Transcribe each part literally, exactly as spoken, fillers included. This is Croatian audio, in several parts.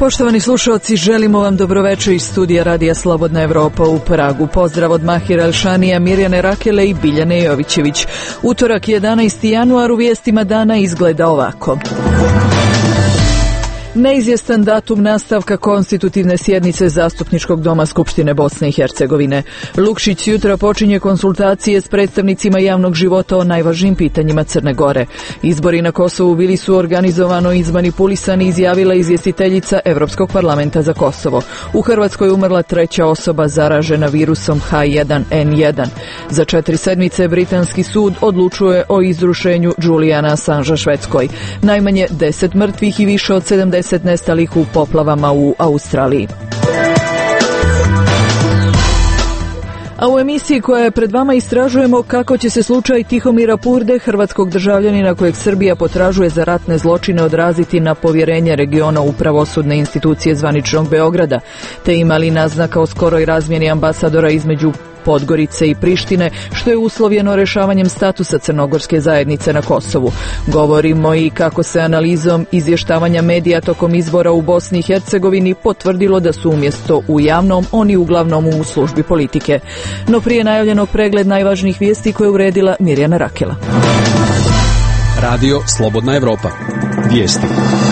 Poštovani slušalci, želimo vam dobroveče iz studija Radija Slobodna Evropa u Pragu. Pozdrav od Mahira Elšanija, Mirjane Rakele i Biljane Jovićević. Utorak jedanaesti januar, u vijestima dana izgleda ovako. Neizvjestan datum nastavka konstitutivne sjednice Zastupničkog doma Skupštine Bosne i Hercegovine. Lukšić jutra počinje konsultacije s predstavnicima javnog života o najvažnijim pitanjima Crne Gore. Izbori na Kosovu bili su organizovano izmanipulisani, izjavila izvjestiteljica Evropskog parlamenta za Kosovo. U Hrvatskoj je umrla treća osoba zaražena virusom H jedan N jedan. Za četiri sedmice britanski sud odlučuje o izrušenju Juliana Assangea Švedskoj. Najmanje deset mrtvih i više od sedamdeset nestalih u poplavama u Australiji. A u emisiji koja je pred vama istražujemo kako će se slučaj Tihomira Purde, hrvatskog državljanina kojeg Srbija potražuje za ratne zločine, odraziti na povjerenje regiona u pravosudne institucije zvaničnog Beograda, te ima li naznaka o skoroj razmjeni ambasadora između Podgorice i Prištine, što je uslovljeno rješavanjem statusa crnogorske zajednice na Kosovu. Govorimo i kako se analizom izvještavanja medija tokom izbora u Bosni i Hercegovini potvrdilo da su umjesto u javnom, oni uglavnom u službi politike. No prije najavljenog pregled najvažnijih vijesti koje je uredila Mirjana Rakela. Radio Slobodna Evropa. Vijesti.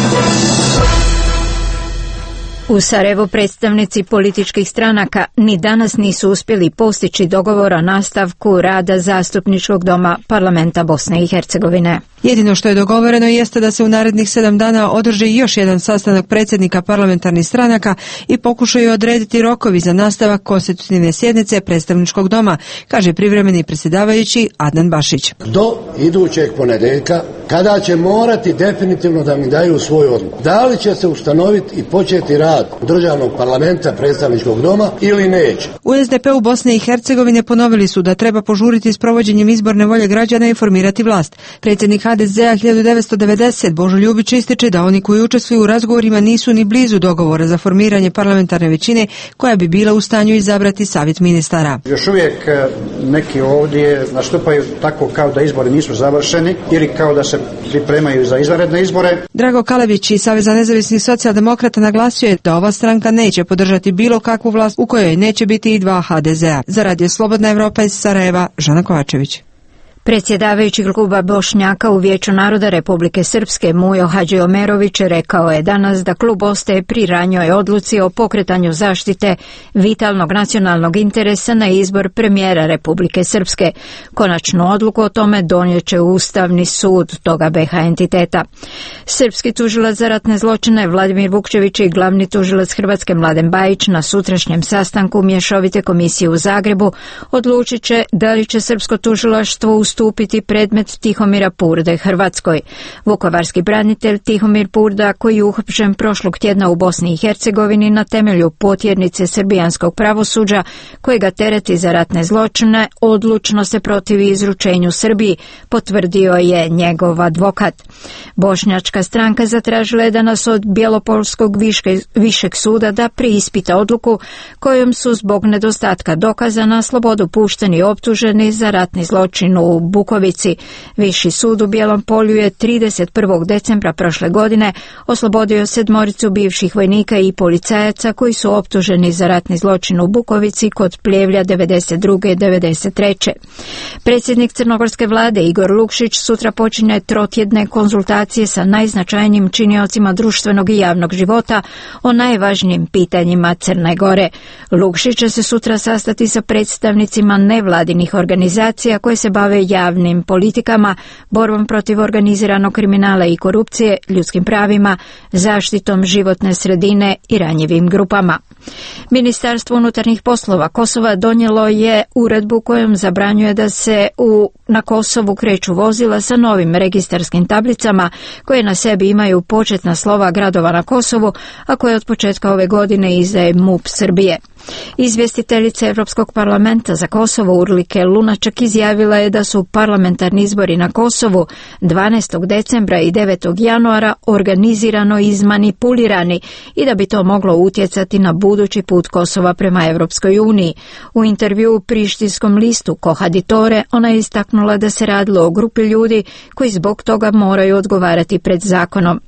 U Sarajevu predstavnici političkih stranaka ni danas nisu uspjeli postići dogovor o nastavku rada Zastupničkog doma Parlamenta Bosne i Hercegovine. Jedino što je dogovoreno jeste da se u narednih sedam dana održi još jedan sastanak predsjednika parlamentarnih stranaka i pokušaju odrediti rokovi za nastavak konstitutivne sjednice predstavničkog doma, kaže privremeni predsjedavajući Adnan Bašić. Do idućeg ponedjeljka, kada će morati definitivno da mi daju svoju odluku. Da li će se ustanoviti i početi rad državnog parlamenta predstavničkog doma ili neće. U S D P-u Bosne i Hercegovine ponovili su da treba požuriti s provođenjem izborne volje građana i formirati vlast. Predsjednik H D Z-a hiljadu devetsto devedeset Božo Ljubić ističe da oni koji učestvuju u razgovorima nisu ni blizu dogovora za formiranje parlamentarne većine koja bi bila u stanju izabrati savjet ministara. Još uvijek neki ovdje nastupaju tako kao da izbori nisu završeni ili kao da se pripremaju za izvanredne izbore. Drago Kalević iz Saveza nezavisnih socijaldemokrata naglasio je da ova stranka neće podržati bilo kakvu vlast u kojoj neće biti i dva H D Z-a. Za Radio Slobodna Evropa iz Sarajeva, Žana Kovačević. Predsjedavajući kluba Bošnjaka u Vijeću naroda Republike Srpske Mujo Hadžiomerović rekao je danas da klub ostaje pri ranjoj odluci o pokretanju zaštite vitalnog nacionalnog interesa na izbor premijera Republike Srpske. Konačnu odluku o tome donijet će Ustavni sud toga B H entiteta. Srpski tužilac za ratne zločine Vladimir Vukčević i glavni tužilac Hrvatske Mladen Bajić na sutrašnjem sastanku mješovite komisije u Zagrebu odlučit će da li će srpsko tužilaštvo ustupiti predmet Tihomira Purde Hrvatskoj. Vukovarski branitelj Tihomir Purda, koji je uhapšen prošlog tjedna u Bosni i Hercegovini na temelju potjernice srbijanskog pravosuđa koje ga tereti za ratne zločine, odlučno se protivi izručenju Srbiji, potvrdio je njegov advokat. Bošnjačka stranka zatražila je danas od Bjelopolskog viške, višeg suda da preispita odluku kojom su zbog nedostatka dokaza na slobodu pušteni optuženi za ratni zločin u Bukovici. Viši sud u Bijelom Polju je trideset prvog decembra prošle godine oslobodio sedmoricu bivših vojnika i policajaca koji su optuženi za ratni zločin u Bukovici kod Pljevlja devedeset druge i devedeset treće Predsjednik crnogorske vlade Igor Lukšić sutra počinje trotjedne konzultacije sa najznačajnijim činiocima društvenog i javnog života o najvažnijim pitanjima Crne Gore. Lukšić će se sutra sastati sa predstavnicima nevladinih organizacija koje se bave javnim politikama, borbom protiv organiziranog kriminala i korupcije, ljudskim pravima, zaštitom životne sredine i ranjivim grupama. Ministarstvo unutarnjih poslova Kosova donijelo je uredbu kojom zabranjuje da se u, na Kosovu kreću vozila sa novim registarskim tablicama koje na sebi imaju početna slova gradova na Kosovu, a koje od početka ove godine izdaje M U P Srbije. Izvjestiteljica Europskog parlamenta za Kosovo Urlike Lunaček izjavila je da su parlamentarni izbori na Kosovu dvanaestog decembra i devetog januara organizirano izmanipulirani i da bi to moglo utjecati na budući put Kosova prema Europskoj uniji. U intervju u prištinskom listu Kohaditore ona je istaknula da se radilo o grupi ljudi koji zbog toga moraju odgovarati pred zakonom.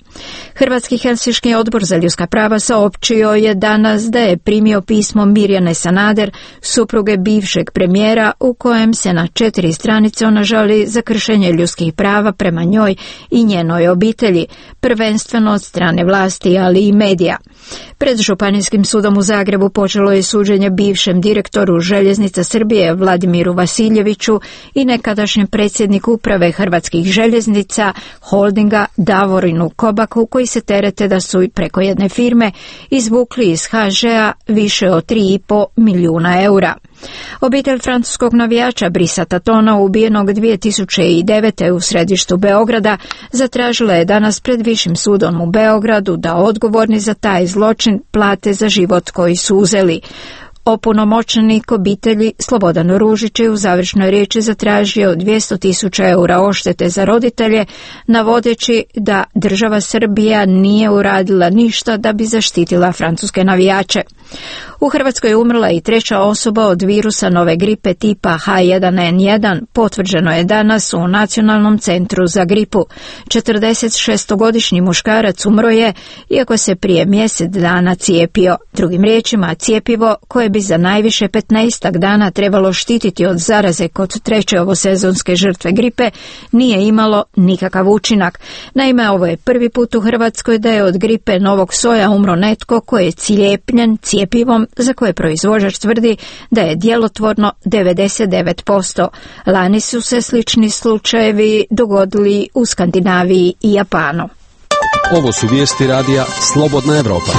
Hrvatski Helsinški odbor za ljudska prava saopćio je danas da je primio pismo Mirjane Sanader, supruge bivšeg premijera, u kojem se na četiri stranice ona žali za kršenje ljudskih prava prema njoj i njenoj obitelji, prvenstveno od strane vlasti, ali i medija. Pred Županijskim sudom u Zagrebu počelo je suđenje bivšem direktoru Željeznica Srbije Vladimiru Vasiljeviću i nekadašnjem predsjedniku uprave Hrvatskih željeznica holdinga Davorinu Kobaku, koji se terete da su preko jedne firme izvukli iz ha žea više od tri i po milijuna eura. Obitelj francuskog navijača Brisa Tatona, ubijenog dvije tisuće devete. u središtu Beograda, zatražila je danas pred Višim sudom u Beogradu da odgovorni za taj zločin plate za život koji su uzeli. Opunomoćenik obitelji Slobodan Ružić je u završnoj riječi zatražio dvjesto tisuća eura odštete za roditelje, navodeći da država Srbija nije uradila ništa da bi zaštitila francuske navijače. U Hrvatskoj je umrla i treća osoba od virusa nove gripe tipa ha jedan en jedan, potvrđeno je danas u Nacionalnom centru za gripu. četrdesetšestogodišnji muškarac umro je, iako se prije mjesec dana cijepio. Drugim riječima, cjepivo koje bi za najviše petnaestak dana trebalo štititi od zaraze kod treće ovosezonske žrtve gripe nije imalo nikakav učinak. Naime, ovo je prvi put u Hrvatskoj da je od gripe novog soja umro netko koji je cijepljen cjepivom za koje proizvođač tvrdi da je djelotvorno devedeset devet posto. Lani su se slični slučajevi dogodili u Skandinaviji i Japanu. Ovo su vijesti radija Slobodna Evropa.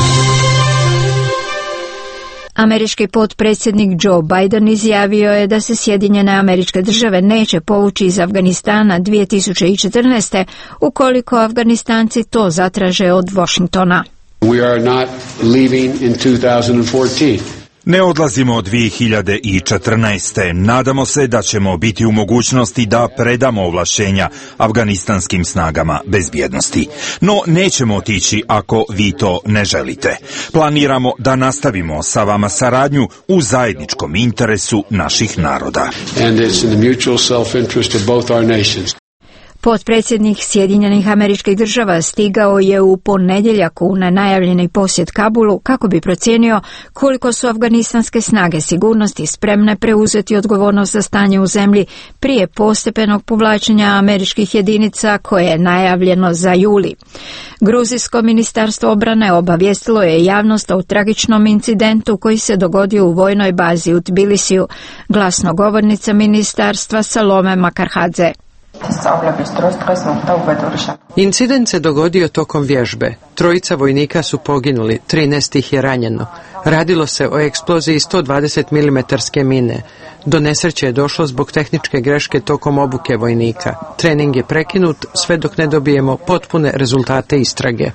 Američki potpredsjednik Joe Biden izjavio je da se Sjedinjene Američke Države neće povući iz Afganistana dvije tisuće četrnaeste. ukoliko Afganistanci to zatraže od Washingtona. We are not leaving in two thousand fourteen. Ne odlazimo dvije hiljade četrnaeste. Nadamo se da ćemo biti u mogućnosti da predamo ovlašćenja afganistanskim snagama bezbjednosti. No nećemo otići ako vi to ne želite. Planiramo da nastavimo sa vama saradnju u zajedničkom interesu naših naroda. And it's in the mutual self-interest of both our nations. Potpredsjednik Sjedinjenih Američkih Država stigao je u ponedjeljak u nenajavljeni posjet Kabulu kako bi procijenio koliko su afganistanske snage sigurnosti spremne preuzeti odgovornost za stanje u zemlji prije postepenog povlačenja američkih jedinica koje je najavljeno za juli. Gruzijsko ministarstvo obrane obavijestilo je javnost o tragičnom incidentu koji se dogodio u vojnoj bazi u Tbilisiju, glasnogovornica ministarstva Salome Makarhadze. Incident se dogodio tokom vježbe. Trojica vojnika su poginuli, trinaest ih je ranjeno. Radilo se o eksploziji sto dvadeset milimetarske mine. Do nesreće je došlo zbog tehničke greške tokom obuke vojnika. Trening je prekinut sve dok ne dobijemo potpune rezultate istrage.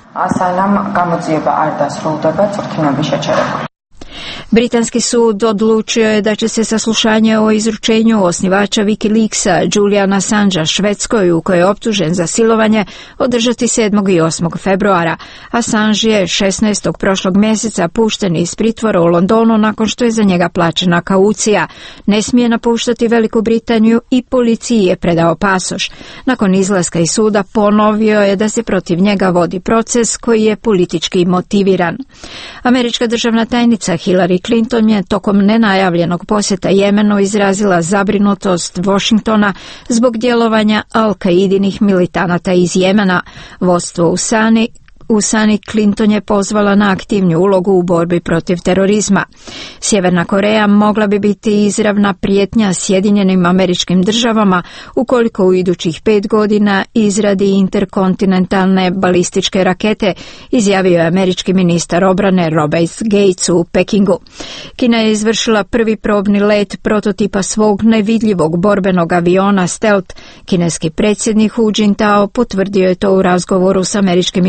Britanski sud odlučio je da će se saslušanje o izručenju osnivača Wikileaksa Julian Assangea Švedskoj, u kojoj je optužen za silovanje, održati sedmog i osmog februara. Assange je šesnaestog prošlog mjeseca pušten iz pritvora u Londonu nakon što je za njega plaćena kaucija. Ne smije napuštati Veliku Britaniju i policiji je predao pasoš. Nakon izlaska iz suda ponovio je da se protiv njega vodi proces koji je politički motiviran. Američka državna tajnica Hillary Clinton je tokom nenajavljenog posjeta Jemenu izrazila zabrinutost Washingtona zbog djelovanja Al-Kaidinih militanata iz Jemena. Vodstvo u Sani U Sani Clinton je pozvala na aktivniju ulogu u borbi protiv terorizma. Sjeverna Koreja mogla bi biti izravna prijetnja Sjedinjenim Američkim Državama ukoliko u idućih pet godina izradi interkontinentalne balističke rakete, izjavio je američki ministar obrane Robert Gates u Pekingu. Kina je izvršila prvi probni let prototipa svog nevidljivog borbenog aviona Stealth. Kineski predsjednik Hu Jintao potvrdio je to u razgovoru s američkim ministrom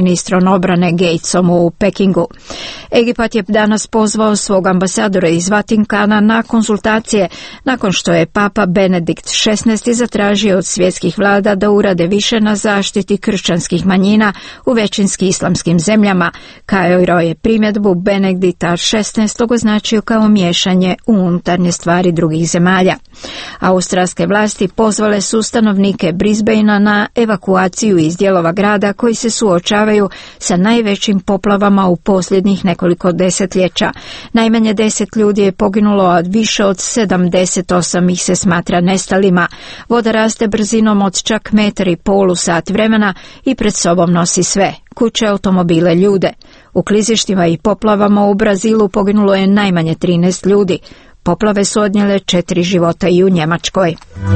ministrom obrane Gatesom u Pekingu. Egipat je danas pozvao svog ambasadora iz Vatinkana na konsultacije nakon što je Papa Benedikt šesnaesti zatražio od svjetskih vlada da urade više na zaštiti kršćanskih manjina u većinski islamskim zemljama. Kairo je primjedbu Benedikta šesnaestog označio kao miješanje u unutarnje stvari drugih zemalja. Australske vlasti pozvale su stanovnike Brisbanea na evakuaciju iz dijelova grada koji se suočavaju sa najvećim poplavama u posljednjih nekoliko desetljeća. Najmanje deset ljudi je poginulo, a više od sedamdeset osam ih se smatra nestalima. Voda raste brzinom od čak metar i pol u sat vremena i pred sobom nosi sve: kuće, automobile, ljude. U klizištima i poplavama u Brazilu poginulo je najmanje trinaest ljudi. Poplave su odnijele četiri života i u Njemačkoj.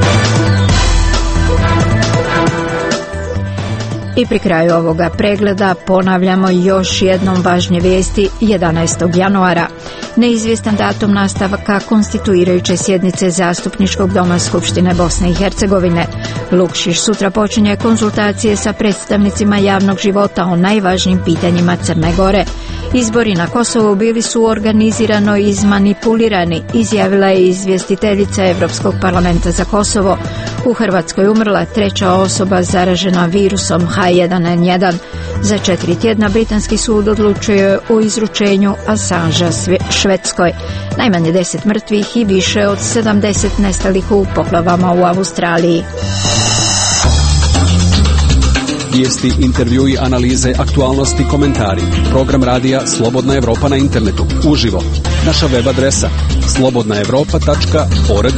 I pri kraju ovoga pregleda ponavljamo još jednom važnje vijesti jedanaestog januara. Neizvjestan datum nastavka konstituirajuće sjednice Zastupničkog doma Skupštine Bosne i Hercegovine. Lukšić sutra počinje konzultacije sa predstavnicima javnog života o najvažnijim pitanjima Crne Gore. Izbori na Kosovu bili su organizirano i izmanipulirani, izjavila je izvjestiteljica Europskog parlamenta za Kosovo. U Hrvatskoj umrla treća osoba zaražena virusom H jedan N jedan. Za četiri tjedna britanski sud odlučuje o izručenju Assangea Švedskoj. Najmanje deset mrtvih i više od sedamdeset nestalih u poplavama u Australiji. Vijesti, intervjui, analize, aktualnosti, komentari. Program radija Slobodna Evropa na internetu. Uživo. Naša web adresa slobodna evropa tačka org.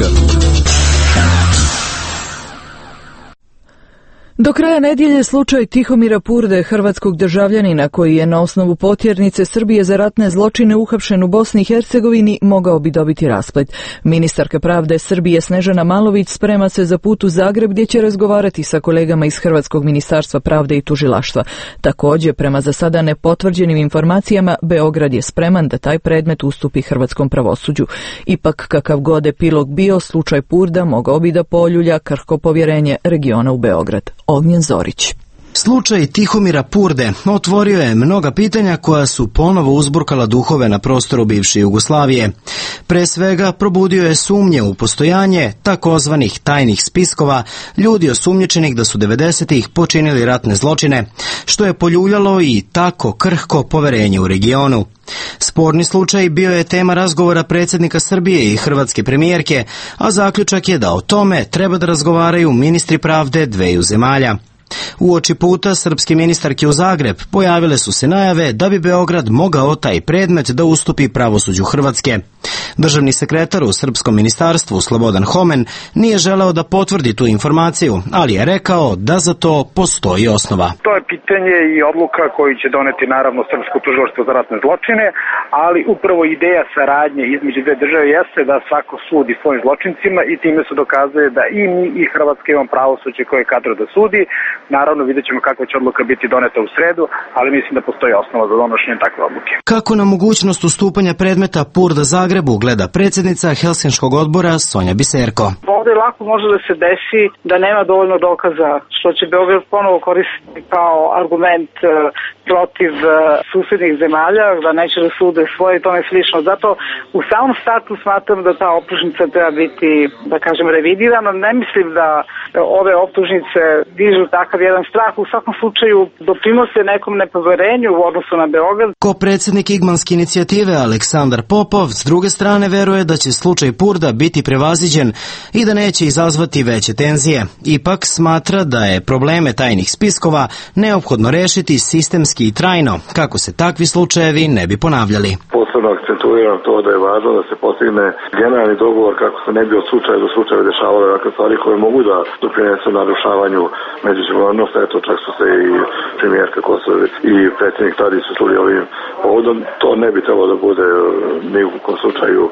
Do kraja nedjelje slučaj Tihomira Purde, hrvatskog državljanina koji je na osnovu potjernice Srbije za ratne zločine uhapšen u Bosni i Hercegovini, mogao bi dobiti rasplet. Ministarka pravde Srbije Snežana Malović sprema se za put u Zagreb gdje će razgovarati sa kolegama iz Hrvatskog ministarstva pravde i tužilaštva. Također, prema za sada nepotvrđenim informacijama, Beograd je spreman da taj predmet ustupi hrvatskom pravosuđu. Ipak, kakav god epilog bio, slučaj Purda mogao bi da poljulja krhko povjerenje regiona u Beograd. Ognjen Zorić. Slučaj Tihomira Purde otvorio je mnoga pitanja koja su ponovo uzburkala duhove na prostoru bivše Jugoslavije. Pre svega probudio je sumnje u postojanje takozvanih tajnih spiskova ljudi osumnjičenih da su devedesetih počinili ratne zločine, što je poljuljalo i tako krhko poverenje u regionu. Sporni slučaj bio je tema razgovora predsjednika Srbije i hrvatske premijerke, a zaključak je da o tome treba da razgovaraju ministri pravde dveju zemalja. Uoči puta srpske ministarke u Zagreb pojavile su se najave da bi Beograd mogao taj predmet da ustupi pravosuđu Hrvatske. Državni sekretar u srpskom ministarstvu Slobodan Homen nije želeo da potvrdi tu informaciju, ali je rekao da za to postoji osnova. To je pitanje i odluka koju će doneti naravno Srpsko tužilaštvo za ratne zločine, ali upravo ideja saradnje između dve države jeste da svako sudi svojim zločincima i time se dokazuje da i mi i Hrvatska imamo pravosuđe koje je kadro da sudi. Naravno, vidjet ćemo kakva će odluka biti doneta u sredu, ali mislim da postoji osnova za donošenje takve odluke. Kako na mogućnost ustupanja predmeta Purda Zagrebu gleda predsjednica Helsinškog odbora Sonja Biserko. Ovdje lako može da se desi da nema dovoljno dokaza, što će Beograd ponovo koristiti kao argument protiv susjednih zemalja, da neće da sude svoje i tome slično. Zato u samom startu smatram da ta optužnica treba biti, da kažem, revidirana. Ne mislim da ove optužnice dižu takav jedan strah. U svakom slučaju doprinose nekom nepoverenju u odnosu na Beograd. Ko predsjednik Igmanske inicijative Aleksandar Popov s druge strane veruje da će slučaj Purda biti prevaziđen i da neće izazvati veće tenzije. Ipak smatra da je probleme tajnih spiskova neophodno rešiti sistemski i trajno, kako se takvi slučajevi ne bi ponavljali. Posebno akcentuiram to da je važno da se postigne generalni dogovor kako se ne bi od slučaja do slučaja dešavale ovakve stvari koje mogu da doprinesu narušavanju međusobnog odnosa. Eto, čak su se i premijerka Kosova i predsjednik Tadić su čuli ovim povodom. To ne bi trebalo da bude ni u kom slučaju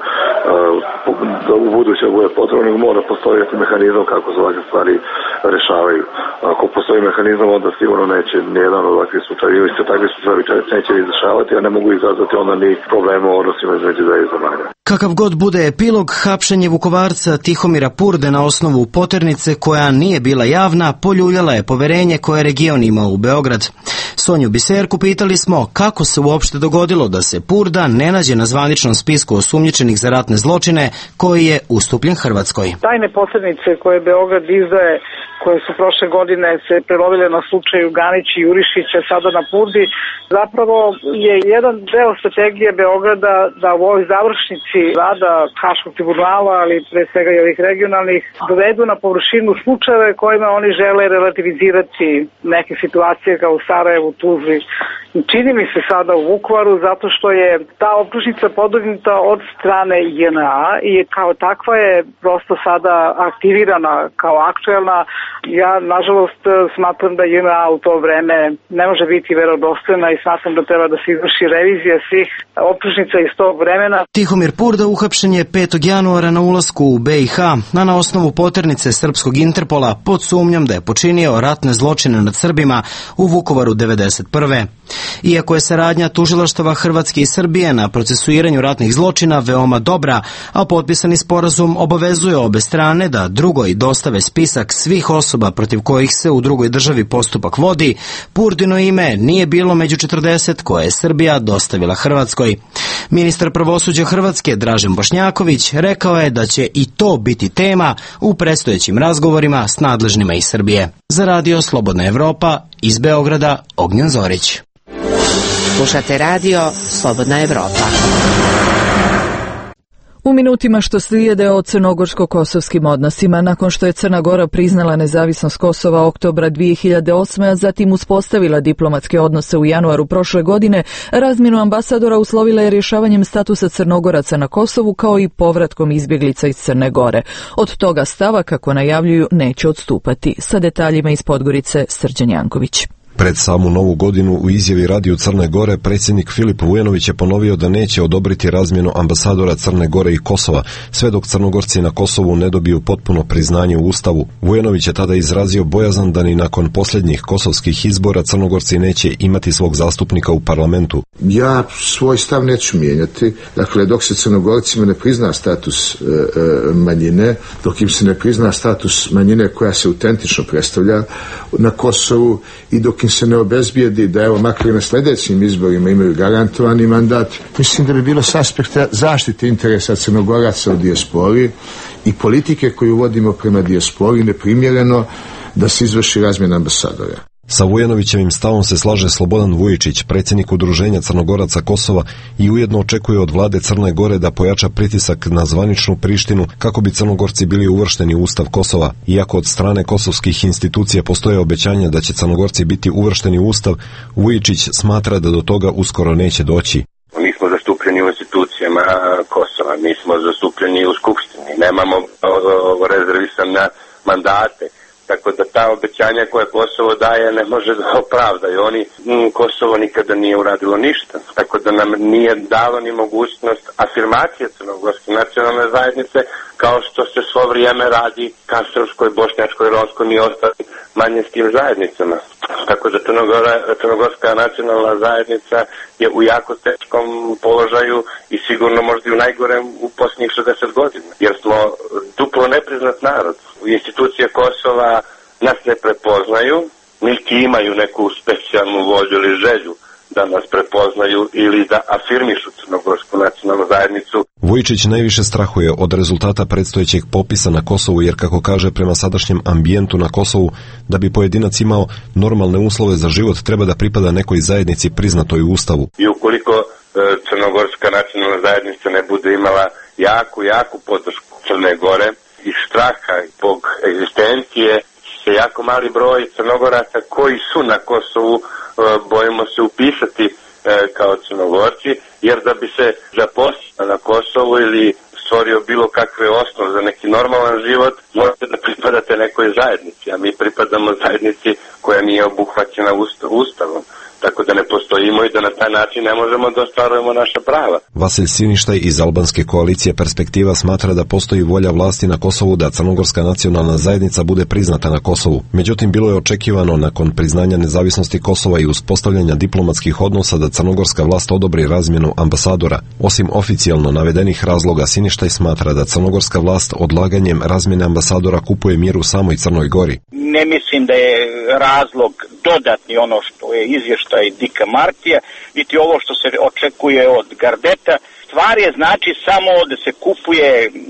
da u buduće bude potrebno, nego mora postojati mehanizam kako se ovakve stvari rešavaju. Ako postoji mehanizam, onda sigurno neće nijedan od ovakvih slučaja ili se takvi slučajevi neće izdešavati, a ne mogu izazvati onda ni problema u odnosima između dveju zemalja. Kakav god bude epilog, hapšenje Vukovarca Tihomira Purde na osnovu poternice koja nije bila javna, poljuljala je poverenje koje region ima u Beograd. Sonju Biserku pitali smo kako se uopšte dogodilo da se Purda ne nađe na zvaničnom spisku osumnjičenih za ratne zločine koji je ustupljen Hrvatskoj. Tajne posrednice koje Beograd izdaje, koje su prošle godine se prelovile na slučaju Ganić i Jurišića sada na Purdi, zapravo je jedan deo strategije Beograda da u ovoj završnici rada Haškog tribunala, ali pre svega i ovih regionalnih, dovedu na površinu slučajeve kojima oni žele relativizirati neke situacije kao u Sarajevu, Tuzli. Čini mi se sada u Vukovaru zato što je ta optužnica podignuta od strane J N A i kao takva je prosto sada aktivirana kao aktuelna. Ja, nažalost, smatram da J N A u to vreme ne može biti verodostojna i smatram da treba da se izvrši revizija svih optužnica iz tog vremena. Tihomir Purda uhapšen je petog januara na ulasku u B i H, a na osnovu poternice srpskog Interpola pod sumnjom da je počinio ratne zločine nad Srbima u Vukovaru devedeset prve. Iako je saradnja tužilaštava Hrvatske i Srbije na procesuiranju ratnih zločina veoma dobra, a potpisani sporazum obavezuje obe strane da drugoj dostave spisak svih osoba protiv kojih se u drugoj državi postupak vodi, Purdino ime nije bilo među četrdeset koje je Srbija dostavila Hrvatskoj. Ministar pravosuđa Hrvatske Dražen Bošnjaković rekao je da će i to biti tema u predstojećim razgovorima s nadležnima iz Srbije. Za radio Slobodna Evropa, iz Beograda, Ognjen Zorić. Slušate radio Slobodna Evropa. U minutima što slijede o crnogorsko-kosovskim odnosima, nakon što je Crna Gora priznala nezavisnost Kosova oktobra dvije hiljade osme, a zatim uspostavila diplomatske odnose u januaru prošle godine, razmjenu ambasadora uslovila je rješavanjem statusa Crnogoraca na Kosovu kao i povratkom izbjeglica iz Crne Gore. Od toga stava, kako najavljuju, neće odstupati. Sa detaljima iz Podgorice, Srđan Janković. Pred samu novu godinu u izjavi radiju Crne Gore predsjednik Filip Vujanović je ponovio da neće odobriti razmjenu ambasadora Crne Gore i Kosova, sve dok Crnogorci na Kosovu ne dobiju potpuno priznanje u Ustavu. Vujanović je tada izrazio bojazan da ni nakon posljednjih kosovskih izbora Crnogorci neće imati svog zastupnika u parlamentu. Ja svoj stav neću mijenjati. Dakle, dok se Crnogorcima ne prizna status e, e, manjine, dok im se ne prizna status manjine koja se autentično predstavlja na Kosovu i dok im se ne obezbijedi da evo makar na sljedećim izborima imaju garantovani mandat, mislim da bi bilo s aspekta zaštite interesa Crnogoraca u dijaspori i politike koju vodimo prema dijaspori neprimjereno da se izvrši razmjena ambasadora. Sa Vujanovićevim stavom se slaže Slobodan Vujičić, predsjednik Udruženja Crnogoraca Kosova, i ujedno očekuje od vlade Crne Gore da pojača pritisak na zvaničnu Prištinu kako bi Crnogorci bili uvršteni u Ustav Kosova. Iako od strane kosovskih institucija postoje obećanja da će Crnogorci biti uvršteni u Ustav, Vujičić smatra da do toga uskoro neće doći. Mi smo zastupljeni u institucijama Kosova, mi smo zastupljeni u Skupštini, nemamo rezervisane mandate. Tako da ta obećanja koje Kosovo daje ne može da opravdaju. Oni, m, Kosovo nikada nije uradilo ništa. Tako da nam nije dalo ni mogućnost afirmacije crnogorske nacionalne zajednice kao što se svo vrijeme radi ka srpskoj, bošnjačkoj, romskoj i ostalim manjinskim zajednicama. Tako da Crnogora, crnogorska nacionalna zajednica je u jako teškom položaju i sigurno možda i u najgorem u posljednjih šezdeset godina. Jer smo duplo nepriznat narod. Institucije Kosova nas ne prepoznaju, niti imaju neku specijalnu volju ili želju da nas prepoznaju ili da afirmišu crnogorsku nacionalnu zajednicu. Vujičić najviše strahuje od rezultata predstojećeg popisa na Kosovu, jer kako kaže, prema sadašnjem ambijentu na Kosovu, da bi pojedinac imao normalne uslove za život, treba da pripada nekoj zajednici priznatoj u Ustavu. I ukoliko e, crnogorska nacionalna zajednica ne bude imala jaku, jaku podršku Crne Gore i straha zbog egzistencije, se jako mali broj Crnogoraca koji su na Kosovu e, bojimo se upisati e, kao Crnogorci, jer da bi se zaposlio na Kosovu ili stvorio bilo kakve osnov za neki normalan život, morate da pripadate nekoj zajednici, a mi pripadamo zajednici koja nije obuhvaćena Ustavom. Tako da ne postojimo i da na taj način ne možemo da ostvarujemo naša prava. Vasilj Siništaj iz albanske koalicije Perspektiva smatra da postoji volja vlasti na Kosovu da crnogorska nacionalna zajednica bude priznata na Kosovu. Međutim, bilo je očekivano nakon priznanja nezavisnosti Kosova i uspostavljanja diplomatskih odnosa da crnogorska vlast odobri razmjenu ambasadora. Osim oficijalno navedenih razloga, Siništaj smatra da crnogorska vlast odlaganjem razmjene ambasadora kupuje mir u samoj Crnoj Gori. Ne mislim da je razlog dodatni ono što je izvještaj Dika Martija, niti ovo što se očekuje od Gardeta. Stvar je znači samo da se kupuje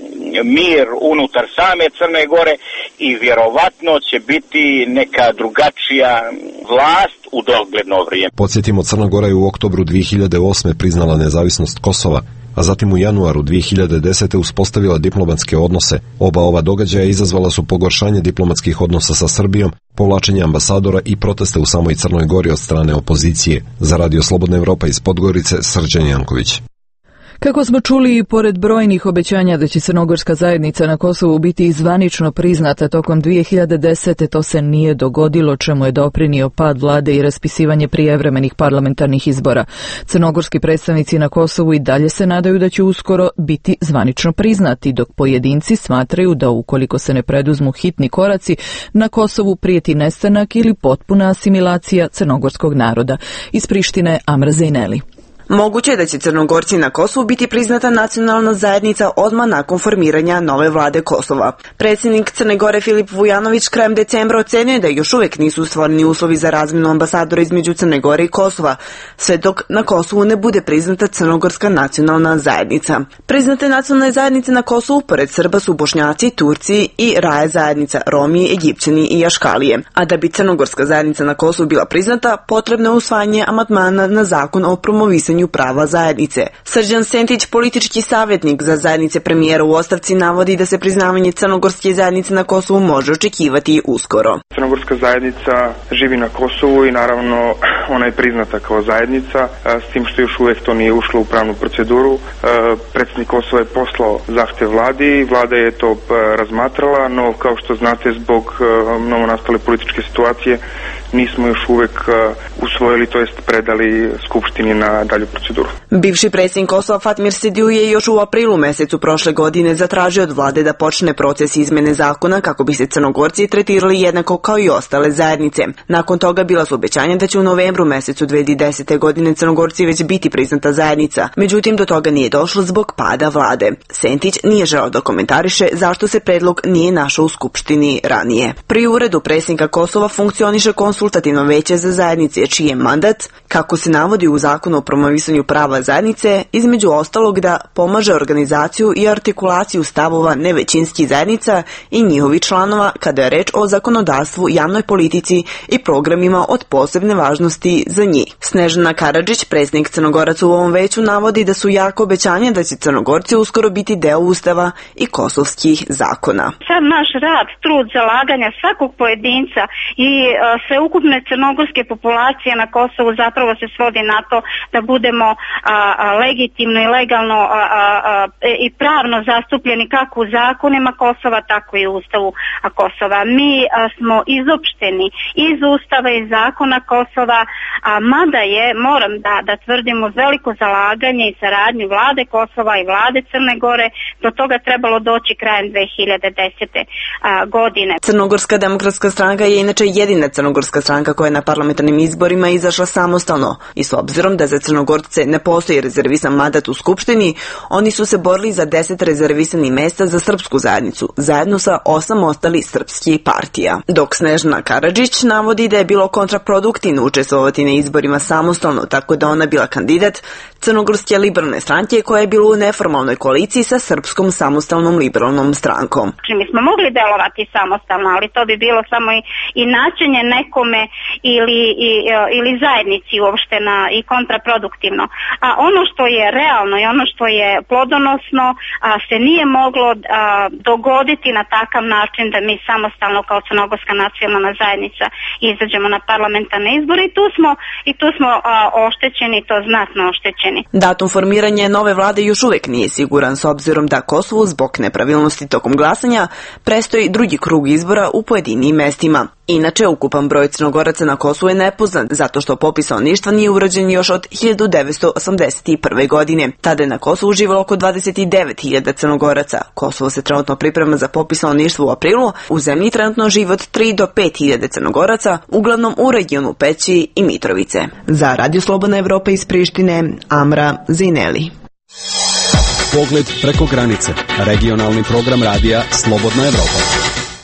mir unutar same Crne Gore i vjerovatno će biti neka drugačija vlast u dogledno vrijeme. Podsjetimo, Crna Gora je u oktobru dvije hiljade osme priznala nezavisnost Kosova, a zatim u januaru dvije hiljade desete uspostavila diplomatske odnose. Oba ova događaja izazvala su pogoršanje diplomatskih odnosa sa Srbijom, povlačenje ambasadora i proteste u samoj Crnoj Gori od strane opozicije. Za Radio Slobodna Evropa iz Podgorice, Srđan Janković. Kako smo čuli, i pored brojnih obećanja da će crnogorska zajednica na Kosovu biti zvanično priznata tokom dvije hiljade desete, to se nije dogodilo, čemu je doprinio pad vlade i raspisivanje prijevremenih parlamentarnih izbora. Crnogorski predstavnici na Kosovu i dalje se nadaju da će uskoro biti zvanično priznati, dok pojedinci smatraju da ukoliko se ne preduzmu hitni koraci, na Kosovu prijeti nestanak ili potpuna asimilacija crnogorskog naroda. Iz Prištine, Amra Zejneli. Moguće je da će Crnogorci na Kosovu biti priznata nacionalna zajednica odmah nakon formiranja nove vlade Kosova. Predsjednik Crne Gore Filip Vujanović krajem decembra ocenio je da još uvijek nisu stvoreni uslovi za razmjenu ambasadora između Crne Gore i Kosova, sve dok na Kosovu ne bude priznata Crnogorska nacionalna zajednica. Priznate nacionalne zajednice na Kosovu pored Srba su Bošnjaci, Turci i Raja zajednica, Romi, Egipćani i Jaškalije. A da bi Crnogorska zajednica na Kosovu bila priznata, potrebno je usvajanje amandmana na zakon o promovisanju prava zajednice. Srđan Sentić, politički savjetnik za zajednice premijera u ostavci, navodi da se priznavanje crnogorske zajednice na Kosovu može očekivati uskoro. Crnogorska zajednica živi na Kosovu i naravno ona je priznata kao zajednica, s tim što još uvijek to nije ušlo u pravnu proceduru. Predsjednik Kosova je poslao zahtjev vladi, vlada je to razmatrala, no kao što znate, zbog novonastale političke situacije nismo još uvijek usvojili, to jest predali Skupštini na dalju proceduru. Bivši predsjednik Kosova Fatmir Sidiu je još u aprilu mesecu prošle godine zatražio od vlade da počne proces izmjene zakona kako bi se Crnogorci tretirali jednako kao i ostale zajednice. Nakon toga bila su obećanja da će u novembru mesecu dvije hiljade desete. godine Crnogorci već biti priznata zajednica. Međutim, do toga nije došlo zbog pada vlade. Sentić nije želeo da komentariše zašto se predlog nije našao u Skupštini ranije. Pri uredu predsjednika Kosova funkcioniše konsultativno veće za zajednice, čiji je mandat, kako se navodi u zakonu o promovisanju prava zajednice, između ostalog da pomaže organizaciju i artikulaciju stavova nevećinskih zajednica i njihovih članova kada je reč o zakonodavstvu, javnoj politici i programima od posebne važnosti za njih. Snežana Karadžić, predsjednik Crnogoraca u ovom veću, navodi da su jako obećanje da će Crnogorci uskoro biti deo Ustava i kosovskih zakona. Sad naš rad, trud, zalaganja svakog pojedinca i uh, sveukupne crnogorske populacije na Kosovu zapravo se svodi na to da budemo a, a, legitimno i legalno a, a, a, i pravno zastupljeni kako u zakonima Kosova, tako i u Ustavu Kosova. Mi a, smo izopšteni iz Ustava i zakona Kosova, a mada je, moram da, da tvrdim, uz veliko zalaganje i saradnju vlade Kosova i vlade Crne Gore, do toga trebalo doći krajem dvije hiljade desete. A, godine. Crnogorska demokratska stranka je inače jedina crnogorska stranka koja je na parlamentarnim izborima izašla samostalno i s obzirom da za Crnogorce ne postoji rezervisan mandat u Skupštini, oni su se borili za deset rezervisanih mesta za srpsku zajednicu, zajedno sa osam ostalih srpskih partija. Dok Snežana Karadžić navodi da je bilo kontraproduktivno učestvovati na izborima samostalno, tako da ona bila kandidat Crnogorske liberalne stranke koja je bila u neformalnoj koaliciji sa Srpskom samostalnom liberalnom strankom. Mi smo mogli delovati samostalno, ali to bi bilo samo i, i načinje nekome ili, i, ili zajednici uopšte na, i kontraproduktivno. A ono što je realno i ono što je plodonosno a, se nije moglo a, dogoditi na takav način da mi samostalno kao Crnogorska nacionalna zajednica izađemo na parlamentarne izbore i tu smo, i tu smo a, oštećeni, to znatno oštećeni. Datum formiranja nove vlade još uvijek nije siguran s obzirom da Kosovu zbog nepravilnosti tokom glasanja prestoji drugi krug izbora u pojedinim mestima. Inače, ukupan broj Crnogoraca na Kosovu je nepoznat, zato što popis stanovništva nije urađen još od hiljadu devetsto osamdeset prve. godine. Tada je na Kosovu živjelo oko dvadeset devet hiljada Crnogoraca. Kosovo se trenutno priprema za popis stanovništva u aprilu. U zemlji trenutno živi od tri do pet hiljada Crnogoraca, uglavnom u regionu Peći i Mitrovice. Za Radio Slobodna Evropa iz Prištine, Amra Zejneli. Pogled preko granice. Regionalni program radija Slobodna Evropa.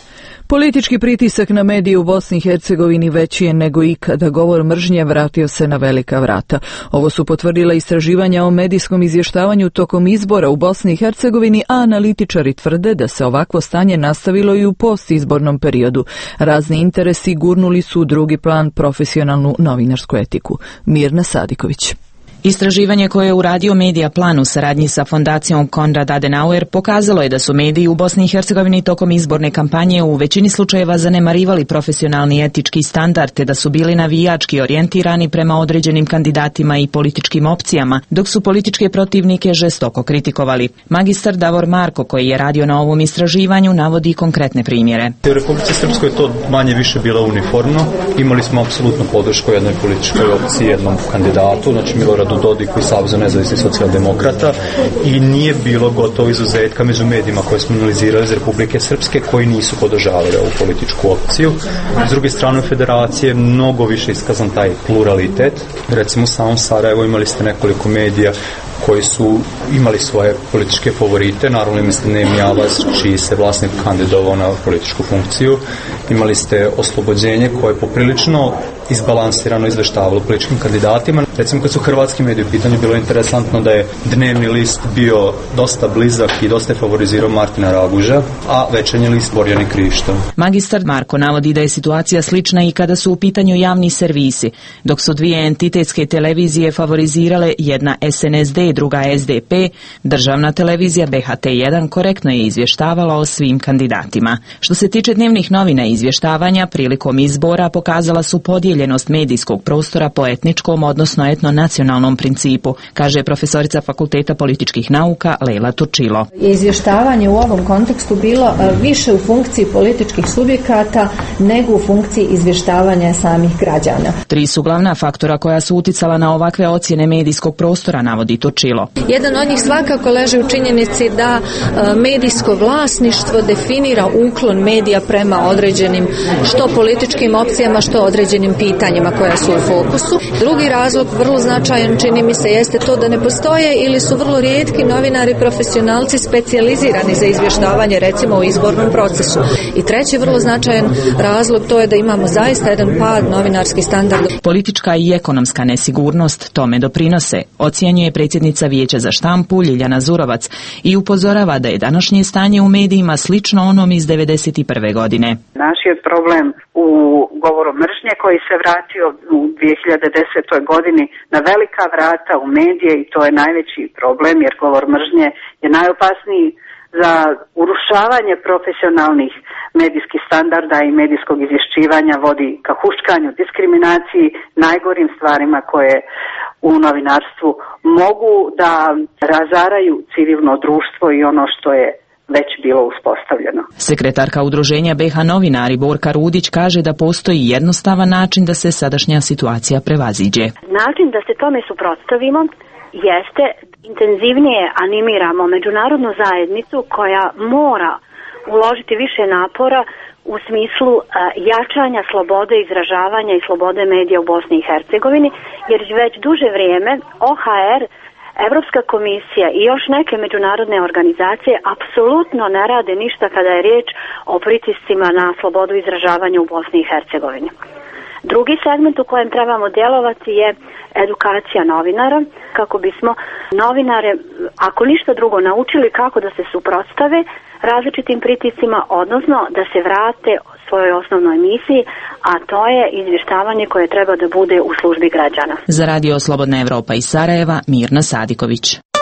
Politički pritisak na medije u Bosni i Hercegovini veći je nego ikada. Govor mržnje vratio se na velika vrata. Ovo su potvrdila istraživanja o medijskom izvještavanju tokom izbora u Bosni i Hercegovini, a analitičari tvrde da se ovakvo stanje nastavilo i u postizbornom periodu. Razni interesi gurnuli su u drugi plan profesionalnu novinarsku etiku. Mirna Sadiković. Istraživanje koje je uradio Medija Plan u saradnji sa fondacijom Konrad Adenauer pokazalo je da su mediji u Bosni i Hercegovini tokom izborne kampanje u većini slučajeva zanemarivali profesionalni etički standard te da su bili navijački orijentirani prema određenim kandidatima i političkim opcijama, dok su političke protivnike žestoko kritikovali. Magistar Davor Marko, koji je radio na ovom istraživanju, navodi konkretne primjere. U Republici Srpskoj to manje više bilo uniformno. Imali smo apsolutno podršku jednoj političkoj opciji, jednom kandidatu, znači Miloradu Dodiku i Savezu nezavisnih socijaldemokrata, i nije bilo gotovo izuzetka među medijima koje smo analizirali iz Republike Srpske koji nisu podržavali ovu političku opciju. S druge strane federacije mnogo više iskazan taj pluralitet. Recimo u samom Sarajevu imali ste nekoliko medija koji su imali svoje političke favorite, naravno imali ste Nemi Alaz, čiji se vlasnik kandidovao na političku funkciju. Imali ste Oslobođenje koje je poprilično izbalansirano izveštavalo političkim kandidatima. Recimo kad su hrvatski mediji u pitanju, bilo je interesantno da je Dnevni list bio dosta blizak i dosta je favorizirao Martina Raguža, a Večernji list Borjani Krišto. Magistar Marko navodi da je situacija slična i kada su u pitanju javni servisi, dok su dvije entitetske televizije favorizirale, jedna S N S D, druga S D P, državna televizija B H T jedan korektno je izvještavala o svim kandidatima. Što se tiče dnevnih novina i izvještavanja, prilikom izbora pokazala su podijeljenost medijskog prostora po etničkom, odnosno etnonacionalnom principu, kaže profesorica Fakulteta političkih nauka Lejla Turčilo. Izvještavanje u ovom kontekstu bilo više u funkciji političkih subjekata nego u funkciji izvještavanja samih građana. Tri su glavna faktora koja su uticala na ovakve ocjene medijskog prostora, navodi Turčilo. Jedan od njih svakako leži u činjenici da medijsko vlasništvo definira uklon medija prema određenim što političkim opcijama, što određenim pitanjima koja su u fokusu. Drugi razlog, vrlo značajan, čini mi se, jeste to da ne postoje ili su vrlo rijetki novinari profesionalci specijalizirani za izvještavanje, recimo u izbornom procesu. I treći vrlo značajan razlog, to je da imamo zaista jedan pad novinarskih standarda. Politička i ekonomska nesigurnost tome doprinose, ocjenjuje predsjednica Vijeća za štampu Ljiljana Zurovac i upozorava da je današnje stanje u medijima slično onom iz devedeset prve godine. Naš je problem u govoru mržnje koji se vratio u dvije hiljade desetoj godini na velika vrata u medije i to je najveći problem jer govor mržnje je najopasniji za urušavanje profesionalnih medijskih standarda i medijskog izvješćivanja, vodi ka huškanju, diskriminaciji, najgorim stvarima koje u novinarstvu mogu da razaraju civilno društvo i ono što je već bilo uspostavljeno. Sekretarka udruženja B H Novinari Borka Rudić kaže da postoji jednostavan način da se sadašnja situacija prevaziđe. Način da se tome suprotstavimo jeste intenzivnije animiramo međunarodnu zajednicu koja mora uložiti više napora u smislu a, jačanja slobode izražavanja i slobode medija u Bosni i Hercegovini, jer već duže vrijeme O H R, Evropska komisija i još neke međunarodne organizacije apsolutno ne rade ništa kada je riječ o pritiscima na slobodu izražavanja u Bosni i Hercegovini. Drugi segment u kojem trebamo djelovati je edukacija novinara, kako bismo novinare, ako ništa drugo, naučili kako da se suprotstave različitim pritiscima, odnosno da se vrate svojoj osnovnoj misiji, a to je izvještavanje koje treba da bude u službi građana. Za Radio Slobodna Evropa iz Sarajeva, Mirna Sadiković.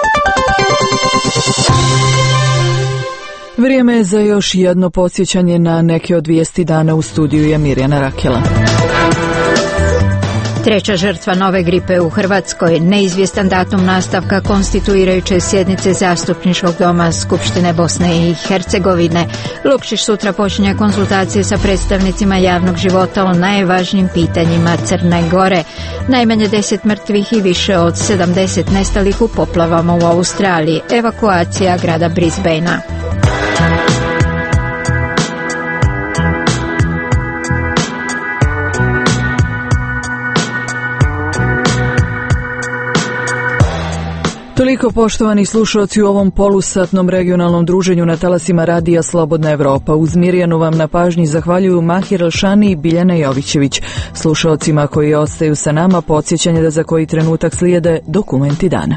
Vrijeme je za još jedno podsjećanje na neke od vijesti dana. U studiju je Mirjana Rakela. Treća žrtva nove gripe u Hrvatskoj, neizvjestan datum nastavka konstituirajuće sjednice Zastupničkog doma Skupštine Bosne i Hercegovine. Lukšić sutra počinje konzultacije sa predstavnicima javnog života o najvažnijim pitanjima Crne Gore. Najmanje deset mrtvih i više od sedamdeset nestalih u poplavama u Australiji. Evakuacija grada Brisbanea. Toliko, poštovani slušalci, u ovom polusatnom regionalnom druženju na talasima radija Slobodna Evropa. Uz Mirjanu vam na pažnji zahvaljuju Mahir Elšani i Biljana Jovićević. Slušalcima koji ostaju sa nama, podsjećanje da za koji trenutak slijede dokumenti dana.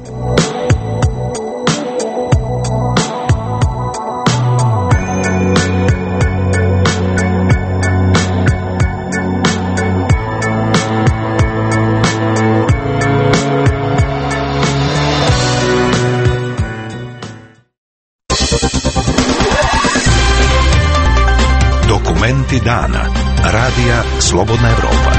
Dokumenti dana. Radija Slobodna Evropa.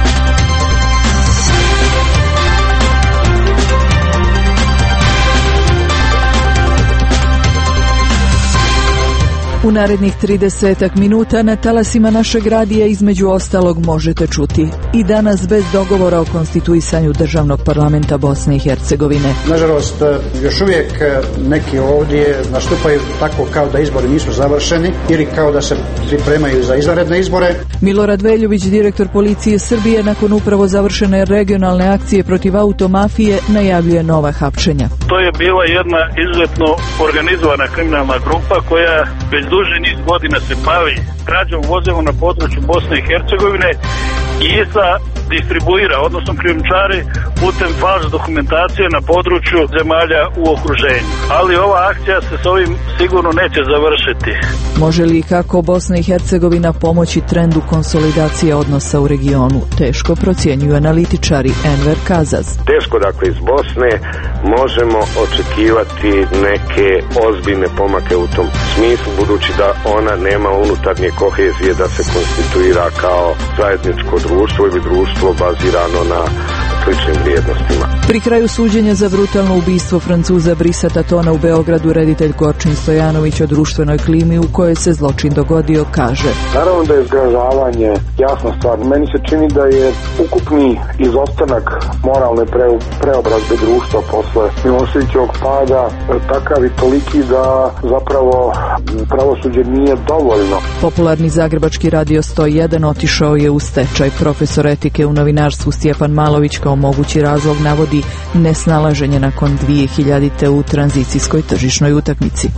U narednih tridesetak minuta na talasima našeg radija između ostalog možete čuti i danas bez dogovora o konstituisanju državnog parlamenta Bosne i Hercegovine. Nažalost, još uvijek neki ovdje nastupaju tako kao da izbori nisu završeni ili kao da se pripremaju za izvanredne izbore. Milorad Veljović, direktor policije Srbije, nakon upravo završene regionalne akcije protiv automafije, najavljuje nova hapšenja. To je bila jedna izuzetno organizovana kriminalna grupa koja već duži niz godina se bavi krađom vozila na području Bosne i Hercegovine i za distribuira, odnosno krijumčari putem falš dokumentacije na području zemalja u okruženju. Ali ova akcija se s ovim sigurno neće završiti. Može li kako Bosna i Hercegovina pomoći trendu konsolidacije odnosa u regionu? Teško procjenjuju analitičari. Enver Kazaz. Teško, dakle, iz Bosne možemo očekivati neke ozbiljne pomake u tom smislu, budući da ona nema unutarnje kohezije da se konstituira kao zajedničko društvo ili društvo bazirano na sličnim vrijednostima. Pri kraju suđenja za brutalno ubistvo Francuza Brisa Tatona u Beogradu, reditelj Gorčin Stojanović o društvenoj klimi u kojoj se zločin dogodio kaže: Naravno da je zgražavanje jasna stvar. Meni se čini da je ukupni izostanak moralne pre, preobrazbe društva posle Miloševićevog pada takav i toliki da zapravo pravosuđe nije dovoljno. Popularni zagrebački radio sto jedan otišao je u stečaj. Profesor etike u novinarstvu Stjepan Malović kao mogući razlog navodi nesnalaženje nakon dvije hiljadite u tranzicijskoj tržišnoj utakmici.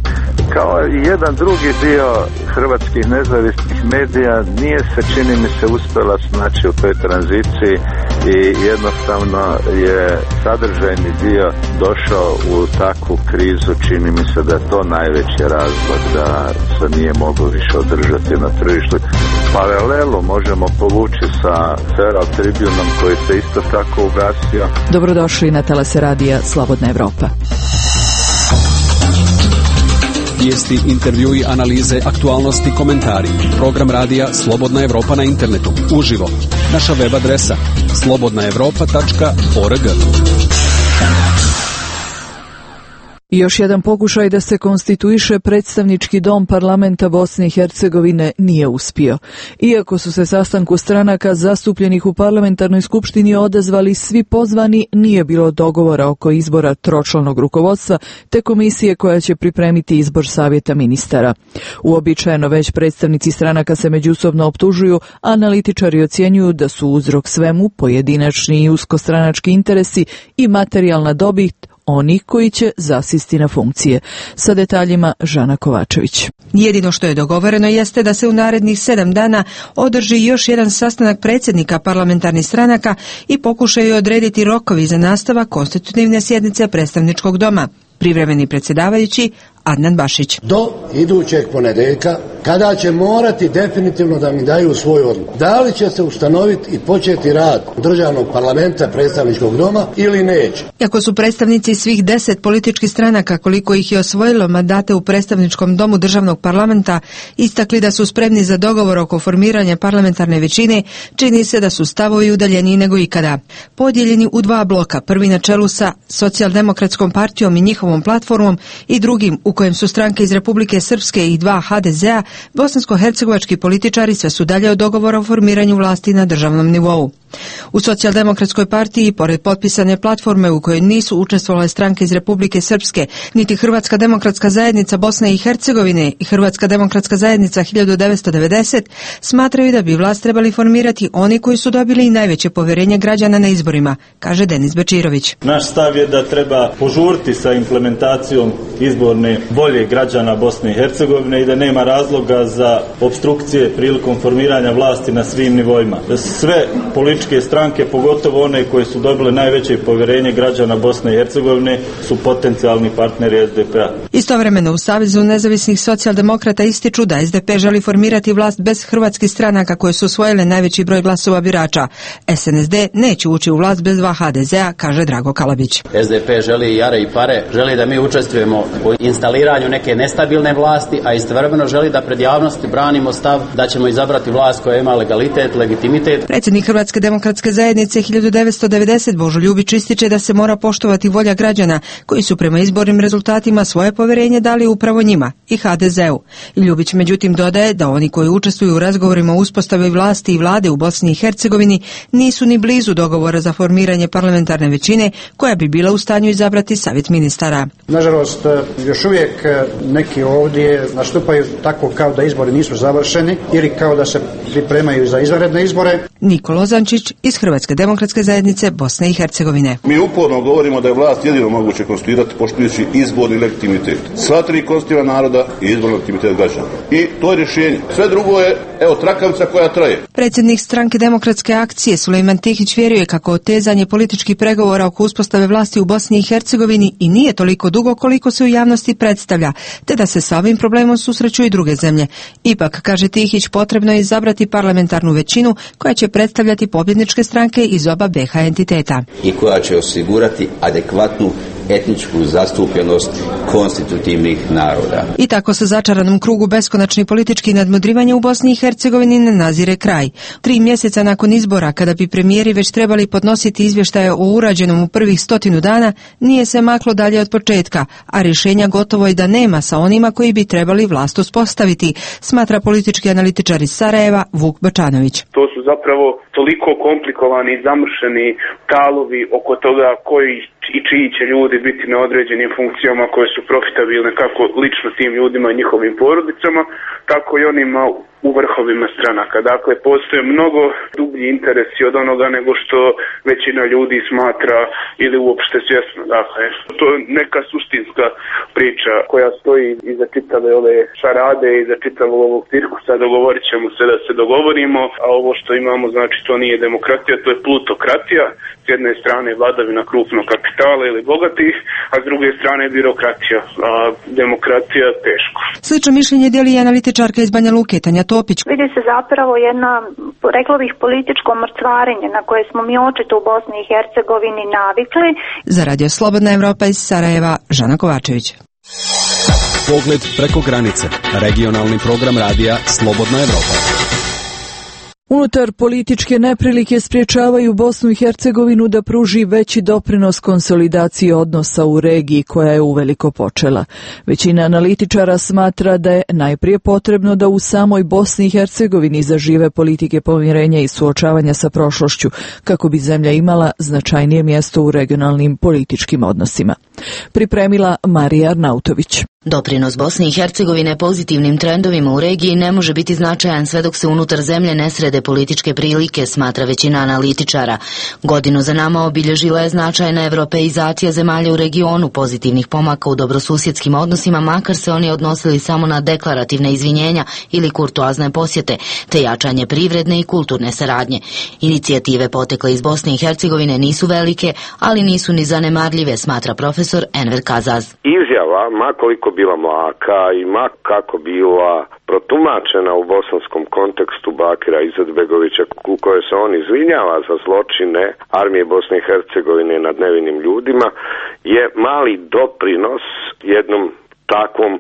Kao i jedan drugi dio hrvatskih nezavisnih medija nije se, čini mi se, uspjela snaći u toj tranziciji i jednostavno je sadržajni dio došao u takvu krizu. Čini mi se da je to najveći razlog da se nije moglo više održati na tržištu. Paralelu možemo povući sa Feral Tribunom koji se isto tako ugasio. Dobrodošli na talase radija Slobodna Evropa. Vijesti, intervjui, analize, aktualnosti, komentari. Program radija Slobodna Evropa na internetu. Uživo. Naša web adresa slobodna evropa tačka org. Još jedan pokušaj da se konstituiše predstavnički dom parlamenta Bosne i Hercegovine nije uspio. Iako su se sastanku stranaka zastupljenih u parlamentarnoj skupštini odazvali svi pozvani, nije bilo dogovora oko izbora tročlanog rukovodstva te komisije koja će pripremiti izbor savjeta ministara. Uobičajeno već predstavnici stranaka se međusobno optužuju, a analitičari ocjenjuju da su uzrok svemu pojedinačni i uskostranački interesi i materijalna dobit oni koji će zasisti na funkcije. Sa detaljima Žana Kovačević. Jedino što je dogovoreno jeste da se u narednih sedam dana održi još jedan sastanak predsjednika parlamentarnih stranaka i pokušaju odrediti rokovi za nastavak konstitutivne sjednice predstavničkog doma. Privremeni predsjedavajući Adnan Bašić. Do idućeg ponedjeljka, kada će morati definitivno da mi daju svoju odluku. Da li će se ustanoviti i početi rad državnog parlamenta predstavničkog doma ili neće? Iako su predstavnici svih deset političkih stranaka, koliko ih je osvojilo mandate u predstavničkom domu državnog parlamenta, istakli da su spremni za dogovor oko formiranja parlamentarne većine, čini se da su stavovi udaljeniji nego ikada. Podijeljeni u dva bloka, prvi na čelu sa Socijaldemokratskom partijom i njihovom platformom i drugim u kojem su stranke iz Republike Srpske i dva ha de zea, bosansko-hercegovački političari sve su dalje od dogovora o formiranju vlasti na državnom nivou. U Socijaldemokratskoj partiji, pored potpisane platforme u kojoj nisu učestvovale stranke iz Republike Srpske, niti Hrvatska demokratska zajednica Bosne i Hercegovine i Hrvatska demokratska zajednica hiljadu devetsto devedeset, smatraju da bi vlast trebali formirati oni koji su dobili i najveće poverenje građana na izborima, kaže Denis Bečirović. Naš stav je da treba požuriti sa implementacijom izborne volje građana Bosne i Hercegovine i da nema razloga za opstrukcije prilikom formiranja vlasti na svim nivoima. Sve političke stranke, pogotovo one koje su dobile najveće poverenje građana Bosne i Hercegovine, su potencijalni partneri S D P-a. Istovremeno u Savezu nezavisnih socijaldemokrata ističu da S D P želi formirati vlast bez hrvatskih stranaka koje su osvojile najveći broj glasova birača. S N S D neće ući u vlast bez dva H D Z-a, kaže Drago Kalabić. S D P želi jare i pare, želi da mi učestvujemo u instaliranju neke nestabilne vlasti, a istovremeno želi da pred javnosti branimo stav da ćemo izabrati vlast koja ima legalitet, legitimitet. Predsjednik Hrvatske demokratske zajednice hiljadu devetsto devedeset Božo Ljubić ističe da se mora poštovati volja građana koji su prema izbornim rezultatima svoje poverenje dali upravo njima i H D Z-u. Ljubić međutim dodaje da oni koji učestvuju u razgovorima o uspostavi vlasti i vlade u Bosni i Hercegovini nisu ni blizu dogovora za formiranje parlamentarne većine koja bi bila u stanju izabrati savjet ministara. Nažalost, još uvijek neki ovdje nastupaju tako kao da izbori nisu završeni ili kao da se pripremaju za izvanredne izbore. Nikola Ozančić iz Hrvatske demokratske zajednice Bosne i Hercegovine. Mi uporno govorimo da je vlast jedino moguće konstituirati poštujući izborni legitimitet. Sva tri konstitutivna naroda i izborni legitimitet građana. I to je rješenje. Sve drugo je, evo, trakavica koja traje. Predsjednik stranke Demokratske akcije Sulejman Tihić vjeruje kako otezanje političkih pregovora oko uspostave vlasti u Bosni i Hercegovini i nije toliko dugo koliko se u javnosti predstavlja, te da se sa ovim problemom susreću i druge zemlje. Ipak, kaže Tihić, potrebno je izabrati parlamentarnu većinu koja će predstavljati pobjedničke stranke iz oba B H entiteta. I koja će osigurati adekvatnu etničku zastupljenost konstitutivnih naroda. I tako se začaranom krugu beskonačni politički nadmudrivanja u Bosni i Hercegovini ne nazire kraj. Tri mjeseca nakon izbora, kada bi premijeri već trebali podnositi izvještaje o urađenom u prvih stotinu dana, nije se maklo dalje od početka, a rješenja gotovo i da nema sa onima koji bi trebali vlast uspostaviti, smatra politički analitičar iz Sarajeva Vuk Bačanović. To su zapravo toliko komplikovani i zamršeni talovi oko toga koji i čiji će ljudi biti na određenim funkcijama koje su profitabilne kako lično tim ljudima i njihovim porodicama, tako i onima u vrhovima stranaka. Dakle, postoje mnogo dublji interesi od onoga nego što većina ljudi smatra ili uopšte svjesno. Dakle, to je neka suštinska priča koja stoji iza čitave ove šarade i iza čitavog ovog cirkusa. Dogovorit ćemo se da se dogovorimo, a ovo što imamo, znači, to nije demokratija, to je plutokratija. S jedne strane vladavina krupnog kapitala ili bogatih, a s druge strane birokratija. A demokratija teško. Slično mišljenje dijeli i analitičarka iz Banja Luke, Tanja Topić. Vidi se zapravo jedna, rekla bih, političko mrcvarenje na koje smo mi očito u Bosni i Hercegovini navikli. Za Radio Slobodna Evropa iz Sarajeva, Žana Kovačević. Pogled preko granice. Regionalni program radija Slobodna Evropa. Unutar političke neprilike spriječavaju Bosnu i Hercegovinu da pruži veći doprinos konsolidaciji odnosa u regiji koja je uveliko počela. Većina analitičara smatra da je najprije potrebno da u samoj Bosni i Hercegovini zažive politike pomirenja i suočavanja sa prošlošću kako bi zemlja imala značajnije mjesto u regionalnim političkim odnosima. Pripremila Marija Arnautović. Doprinos Bosne i Hercegovine pozitivnim trendovima u regiji ne može biti značajan sve dok se unutar zemlje ne srede političke prilike, smatra većina analitičara. Godinu za nama obilježila je značajna evropeizacija zemalja u regionu, pozitivnih pomaka u dobrosusjedskim odnosima, makar se oni odnosili samo na deklarativne izvinjenja ili kurtoazne posjete, te jačanje privredne i kulturne saradnje. Inicijative potekle iz Bosne i Hercegovine nisu velike, ali nisu ni zanemarljive, smatra profesor Enver Kazaz. Izjava, makoliko bila mlaka i mak kako bila protumačena u bosanskom kontekstu Bakira Izetbegovića, u kojoj se on izvinjava za zločine armije Bosne i Hercegovine nad nevinim ljudima, je mali doprinos jednom takvom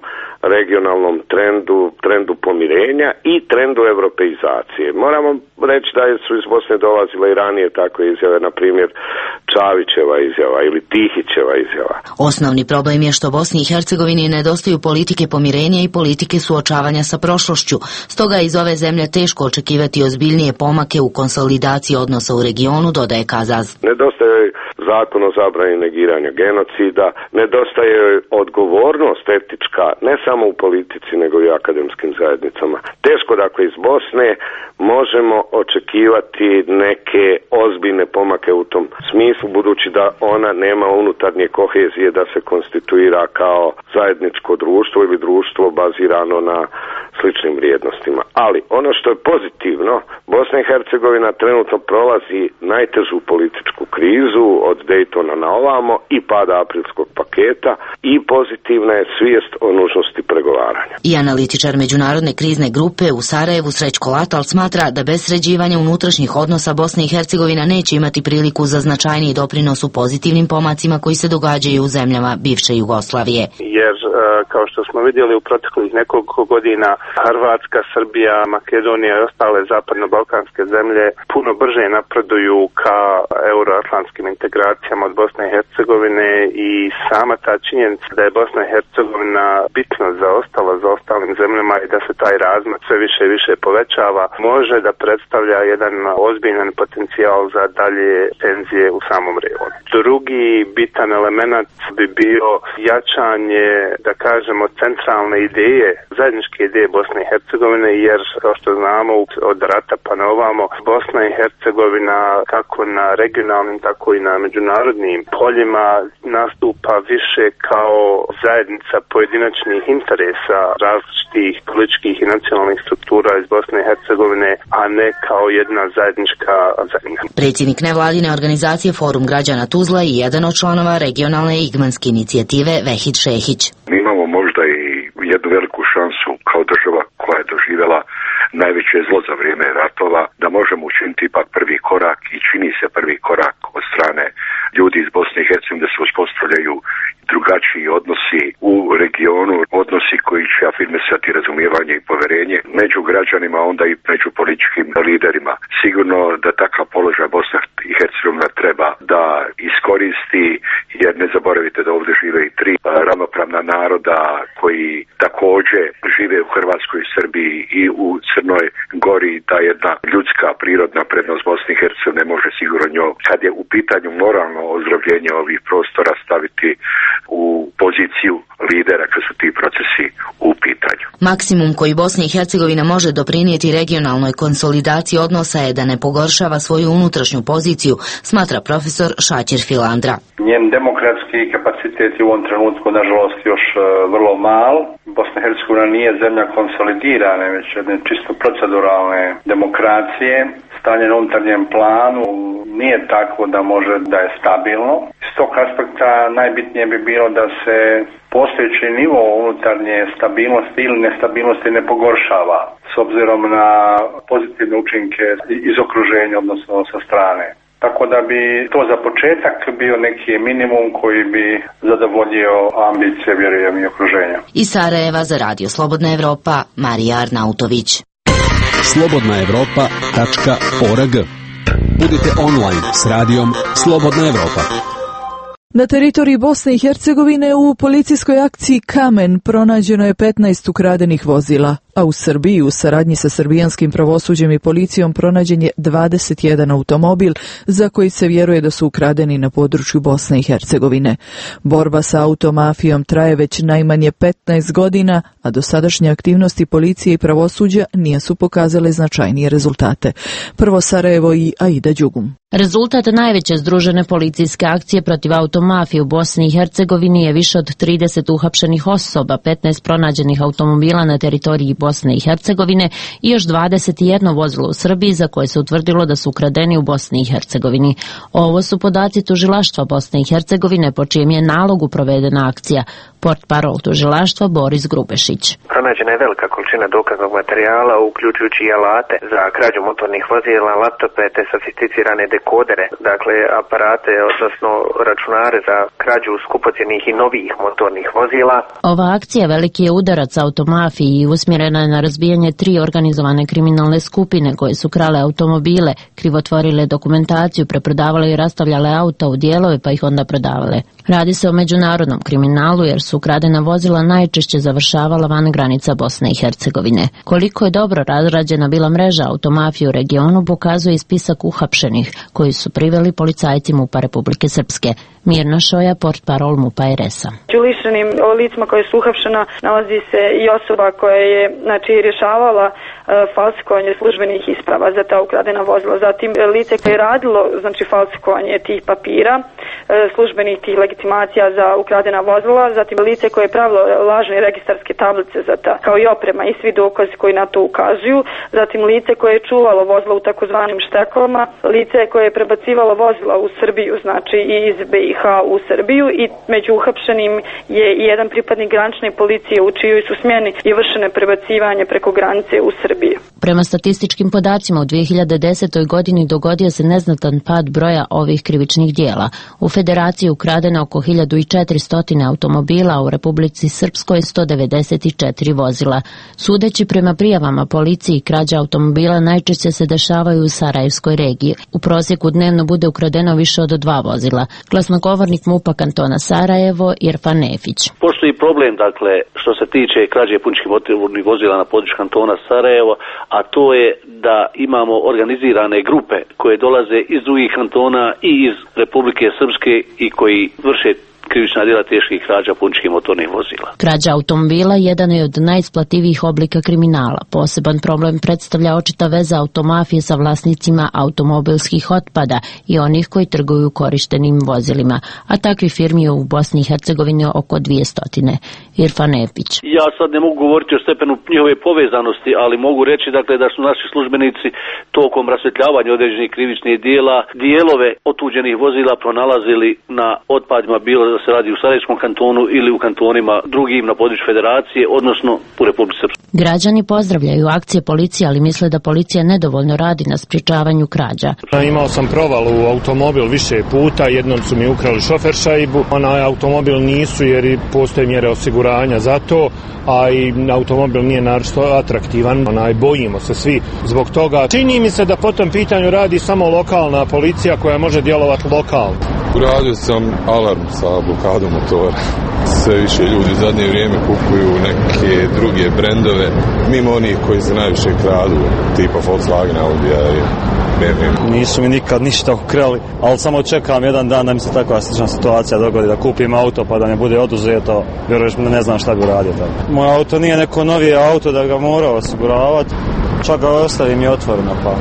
regionalnom trendu, trendu pomirenja i trendu europeizacije. Moramo reći da su iz Bosne dolazile i ranije takve izjave, na primjer Čavićeva izjava ili Tihićeva izjava. Osnovni problem je što Bosni i Hercegovini nedostaju politike pomirenja i politike suočavanja sa prošlošću. Stoga je iz ove zemlje teško očekivati ozbiljnije pomake u konsolidaciji odnosa u regionu, dodaje Kazaz. Nedostaje zakon o zabrani negiranja genocida, nedostaje odgovornost etička ne samo u politici nego i u akademskim zajednicama. Teško dakle iz Bosne možemo očekivati neke ozbiljne pomake u tom smislu, budući da ona nema unutarnje kohezije da se konstituira kao zajedničko društvo ili društvo bazirano na sličnim vrijednostima. Ali ono što je pozitivno, Bosna i Hercegovina trenutno prolazi najtežu političku krizu od Daytona na ovamo i pada aprilskog paketa i pozitivna je svijest o nužnosti pregovaranja. I analitičar međunarodne krizne grupe u Sarajevu Srećko Latal smatra da bez sređivanja unutrašnjih odnosa Bosna i Hercegovina neće imati priliku za značajniji doprinos u pozitivnim pomacima koji se događaju u zemljama bivše Jugoslavije. Jer kao što smo vidjeli u proteklih nekoliko godina, Hrvatska, Srbija, Makedonija i ostale zapadno-balkanske zemlje puno brže napreduju ka euroatlantskim integracijama od Bosne i Hercegovine i sama ta činjenica da je Bosna i Hercegovina bitno zaostala za ostalim zemljama i da se taj razmak sve više i više povećava, može da predstavlja jedan ozbiljan potencijal za dalje tenzije u samom regionu. Drugi bitan element bi bio jačanje, da kažemo, centralne ideje, zajedničke ideje Bosne i Hercegovine, jer kao što znamo od rata pa na ovamo, Bosna i Hercegovina kako na regionalnim tako i na međunarodnim poljima nastupa više kao zajednica pojedinačnih interesa različitih političkih i nacionalnih struktura iz Bosne i Hercegovine, a ne kao jedna zajednička zemlja. Predsjednik nevladine organizacije Forum građana Tuzla i jedan od članova regionalne igmanske inicijative Vehid Šehić. Mi imamo možda i jednu veliku šansu kao država koja je doživjela najveće zlo za vrijeme ratova, da možemo učiniti ipak prvi korak i čini se prvi korak od strane ljudi iz Bosne i Hercegovine da se uspostavljaju drugačiji odnosi u regionu, odnosi koji će afirmisati razumijevanje i poverenje među građanima, onda i među političkim liderima. Sigurno da takav položaj Bosna i Hercegovina treba da iskoristi, jer ne zaboravite da ovdje žive i tri ravnopravna naroda koji također žive u Hrvatskoj i Srbiji i u Crnoj Gori. Ta jedna ljudska prirodna prednost Bosne i Hercegovine može sigurno njoj, kad je u pitanju moralno ozdravljenje ovih prostora, staviti u poziciju lidera kad su ti procesi u pitanju. Maksimum koji Bosna i Hercegovina može doprinijeti regionalnoj konsolidaciji odnosa je da ne pogoršava svoju unutrašnju poziciju, smatra profesor Šaćir Filandra. Njen demokratski kapacitet je u ovom trenutku nažalost još vrlo mal. Bosna i Hercegovina nije zemlja konsolidirane, već jedne čisto proceduralne demokracije. Stanje na unutarnjem planu nije takvo da može da je stabilno. S tog aspekta najbitnije bi bilo da se postojeći nivo unutarnje stabilnosti ili nestabilnosti ne pogoršava s obzirom na pozitivne učinke iz okruženja, odnosno sa strane. Tako da bi to za početak bio neki minimum koji bi zadovoljio ambicije, vjerujem, i okruženja. Iz Sarajeva za Radio Slobodna Evropa, Marija Arnautović. slobodna evropa tačka org. Budite online s radijom Slobodna Evropa. Na teritoriji Bosne i Hercegovine u policijskoj akciji Kamen pronađeno je petnaest ukradenih vozila, a u Srbiji u saradnji sa srbijanskim pravosuđem i policijom pronađen je dvadeset jedan automobil za koji se vjeruje da su ukradeni na području Bosne i Hercegovine. Borba sa automafijom traje već najmanje petnaest godina, a dosadašnje aktivnosti policije i pravosuđa nisu pokazale značajnije rezultate. Prvo Sarajevo i Aida Đugum. Rezultat najveće združene policijske akcije protiv automafije u Bosni i Hercegovini je više od trideset uhapšenih osoba, petnaest pronađenih automobila na teritoriji Bosne i Hercegovine i još dvadeset jedno vozilo u Srbiji za koje se utvrdilo da su ukradeni u Bosni i Hercegovini. Ovo su podaci tužilaštva Bosne i Hercegovine po čijem je nalogu provedena akcija. Portparol tužilaštva Boris Grubešić. Pronađena je velika količina dokaznog materijala, uključujući i alate za krađu motornih vozila, laptope te sofisticirane dekodere, dakle aparate, odnosno računare za krađu skupocjenih i novih motornih vozila. Ova akcija veliki je udarac automafiji i usmjerena je na razbijanje tri organizovane kriminalne skupine koje su krale automobile, krivotvorile dokumentaciju, preprodavale i rastavljale auta u dijelove pa ih onda prodavale. Radi se o međunarodnom kriminalu jer su ukradena vozila najčešće završavala van granica Bosne i Hercegovine. Koliko je dobro razrađena bila mreža automafije u regionu pokazuje i spisak uhapšenih koji su priveli policajci MUP-a Republike Srpske. Mirna Šoja, portparol MUP-a R S-a. Među lišenim licima koje su uhapšena nalazi se i osoba koja je znači rješavala e, falsikovanje službenih isprava za ta ukradena vozila. Zatim lice koje je radilo znači falsikovanje tih papira, e, službenih tih legitimacija za ukradena vozila, zatim lice koje je pravilo lažne registarske tablice za ta, kao i oprema i svi dokazi koji na to ukazuju, zatim lice koje je čuvalo vozila u takozvanim štekovama, lice koje je prebacivalo vozila u Srbiju, znači i iz B i H u Srbiju, i među uhapšenim je i jedan pripadnik granične policije u čijoj su smjeni i vršene prebacivanje preko granice u Srbiju. Prema statističkim podacima u dvije hiljade desetoj. godini dogodio se neznatan pad broja ovih krivičnih dijela. U Federaciji ukradeno oko hiljadu četiristo automobila, a u Republici Srpskoj sto devedeset četiri vozila. Sudeći prema prijavama policiji, krađa automobila najčešće se dešavaju u Sarajevskoj regiji. U prosjeku dnevno bude ukradeno više od dva vozila. Glasnogovornik MUP-a kantona Sarajevo, Irfan Nefić. Postoji problem, dakle, što se tiče krađe puničkih motornih vozila na području kantona Sarajevo, a to je da imamo organizirane grupe koje dolaze iz drugih kantona i iz Republike Srpske i koji vrše krivična djela teških krađa puničkih motornih vozila. Krađa automobila jedan je od najisplativijih oblika kriminala. Poseban problem predstavlja očita veza automafije sa vlasnicima automobilskih otpada i onih koji trguju korištenim vozilima, a takvi firmi je u Bosni i Hercegovini oko dvjesto. Irfan Nepić. Ja sad ne mogu govoriti o stepenu njihove povezanosti, ali mogu reći dakle da su naši službenici tokom rasvjetljavanja određenih krivičnih dijela dijelove otuđenih vozila pronalazili na otpadima, bilo da se radi u Sarajevskom kantonu ili u kantonima drugim na području Federacije, odnosno u Republici Srpskoj. Građani pozdravljaju akcije policije, ali misle da policija nedovoljno radi na sprječavanju krađa. Imao sam provalu u automobil više puta, jednom su mi ukrali šoferšajbu, onaj automobil nisu jer postoje mjere osiguranja za to, a i automobil nije naročito atraktivan, onaj bojimo se svi zbog toga. Čini mi se da po tom pitanju radi samo lokalna policija koja može djelovati lokalno. Uradio sam alarm sa blokadom motora. Sve više ljudi u zadnje vrijeme kupuju neke druge brendove, mimo onih koji se najviše kradu, tipa Volkswagen, Audija i B M W. Nisu mi nikad ništa ukrali, ali samo čekam jedan dan da mi se takva slična situacija dogodi, da kupim auto pa da ne bude oduzeto, vjeruješ mi da ne znam šta bi uradio tako. Moj auto nije neko novije auto da ga mora osiguravati, čak ga ostavim i otvoreno pa.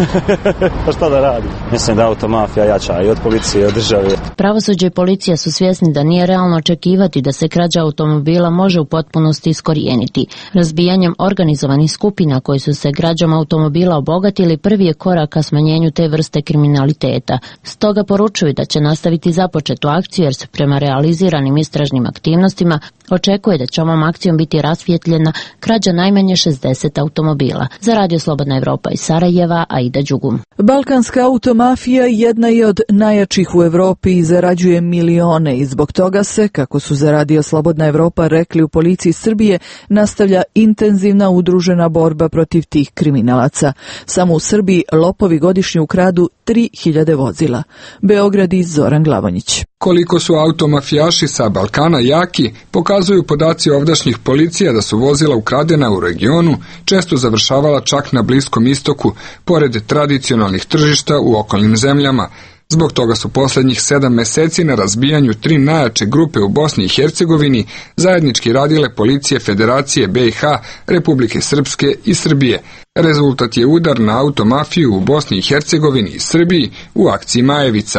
Pa šta da radi? Mislim da automafija jača i od policije i od države. Pravosuđe i policija su svjesni da nije realno očekivati da se krađa automobila može u potpunosti iskorijeniti. Razbijanjem organizovanih skupina koji su se krađom automobila obogatili prvi je korak ka smanjenju te vrste kriminaliteta. Stoga poručuju da će nastaviti započetu akciju jer se prema realiziranim istražnim aktivnostima očekuje da će ovom akcijom biti rasvijetljena krađa najmanje šezdeset automobila. Za Radio Slobodna Evropa iz Sarajeva, Aida Đugum. Balkanska automafija jedna je od najjačih u Evropi i zarađuje milione i zbog toga se, kako su za Radio Slobodna Evropa rekli u policiji Srbije, nastavlja intenzivna udružena borba protiv tih kriminalaca. Samo u Srbiji lopovi godišnje ukradu tri hiljade vozila. Beograd i Zoran Glavonjić. Koliko su automafijaši sa Balkana jaki, pokazuju podaci ovdašnjih policija da su vozila ukradena u regionu često završavala čak na Bliskom istoku, pored tradicionalnih tržišta u okolnim zemljama. Zbog toga su posljednjih sedam mjeseci na razbijanju tri najjače grupe u Bosni i Hercegovini zajednički radile policije Federacije B i H, Republike Srpske i Srbije. Rezultat je udar na automafiju u Bosni i Hercegovini i Srbiji u akciji Majevica.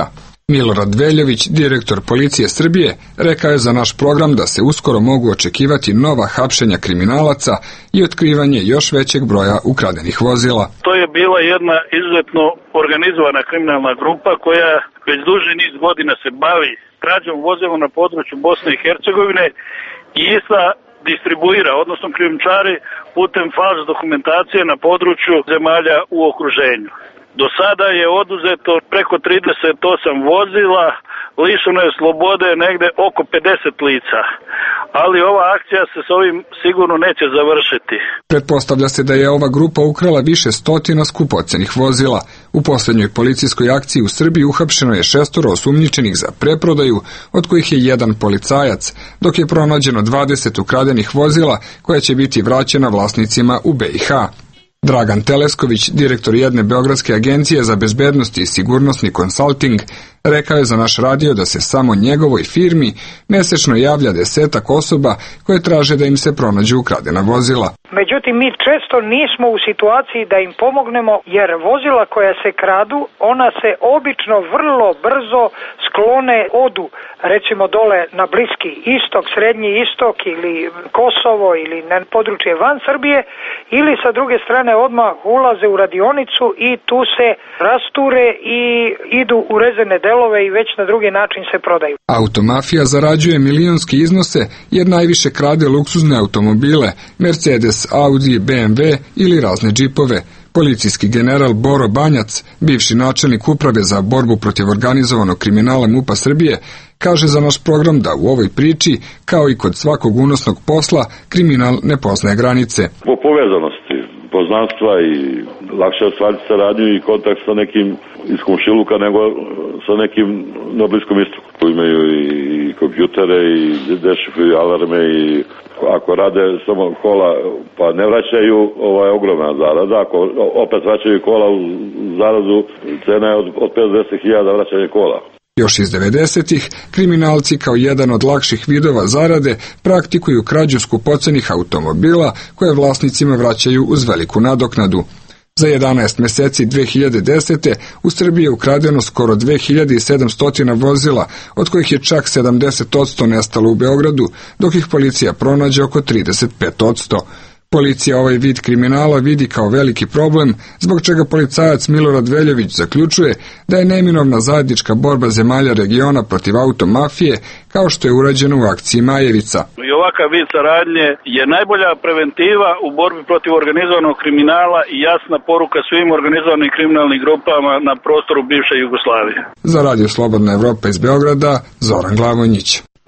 Milorad Veljović, direktor Policije Srbije, rekao je za naš program da se uskoro mogu očekivati nova hapšenja kriminalaca i otkrivanje još većeg broja ukradenih vozila. To je bila jedna izuzetno organizovana kriminalna grupa koja već duži niz godina se bavi krađom vozila na području Bosne i Hercegovine i ista distribuira, odnosno krijumčari putem falš dokumentacije na području zemalja u okruženju. Do sada je oduzeto preko trideset osam vozila, lišeno je slobode negde oko pedeset lica, ali ova akcija se s ovim sigurno neće završiti. Pretpostavlja se da je ova grupa ukrala više stotina skupocenih vozila. U posljednjoj policijskoj akciji u Srbiji uhapšeno je šestoro osumnjičenih za preprodaju, od kojih je jedan policajac, dok je pronađeno dvadeset ukradenih vozila koja će biti vraćena vlasnicima u B i H. Dragan Telesković, direktor jedne beogradske agencije za bezbednost i sigurnosni konsalting, rekao je za naš radio da se samo njegovoj firmi mesečno javlja desetak osoba koje traže da im se pronađu ukradena vozila. Međutim, mi često nismo u situaciji da im pomognemo, jer vozila koja se kradu, ona se obično vrlo brzo sklone, odu recimo dole na Bliski istok, Srednji istok ili Kosovo ili na područje van Srbije, ili sa druge strane odmah ulaze u radionicu i tu se rasture i idu u rezervne delove i već na drugi način se prodaju. Automafija zarađuje milionske iznose jer najviše krade luksuzne automobile, Mercedes, Audi, B M W ili razne džipove. Policijski general Boro Banjac, bivši načelnik uprave za borbu protiv organizovanog kriminala MUP-a Srbije, kaže za naš program da u ovoj priči, kao i kod svakog unosnog posla, kriminal ne poznaje granice. Po povezanosti, poznanstva i lakše ostvariti saradnju i kontakt sa nekim iz komšiluka nego sa nekim na Bliskom istoku. Imaju i kompjutere i dešifruju alarme i ako rade samo kola pa ne vraćaju, ovaj ogromna zarada. Ako opet vraćaju kola u zaradu, cena je od, od pedeset hiljada vraćanje kola. Još iz devedesetih kriminalci kao jedan od lakših vidova zarade praktikuju krađu skupocenih automobila koje vlasnicima vraćaju uz veliku nadoknadu. Za jedanaest meseci dve hiljade desete. u Srbiji je ukradeno skoro dve hiljade sedamsto vozila, od kojih je čak sedamdeset posto nestalo u Beogradu, dok ih policija pronađe oko trideset pet posto. Policija ovaj vid kriminala vidi kao veliki problem, zbog čega policajac Milorad Veljović zaključuje da je neminovna zajednička borba zemalja regiona protiv automafije, kao što je urađeno u akciji Majevica. I ovakav vid saradnje je najbolja preventiva u borbi protiv organizovanog kriminala i jasna poruka svim organizovanim kriminalnim grupama na prostoru bivše Jugoslavije. Za Radio Slobodna Evropa iz Beograda, Zoran Glavonjić.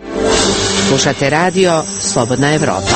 Slušate radio Slobodna Evropa.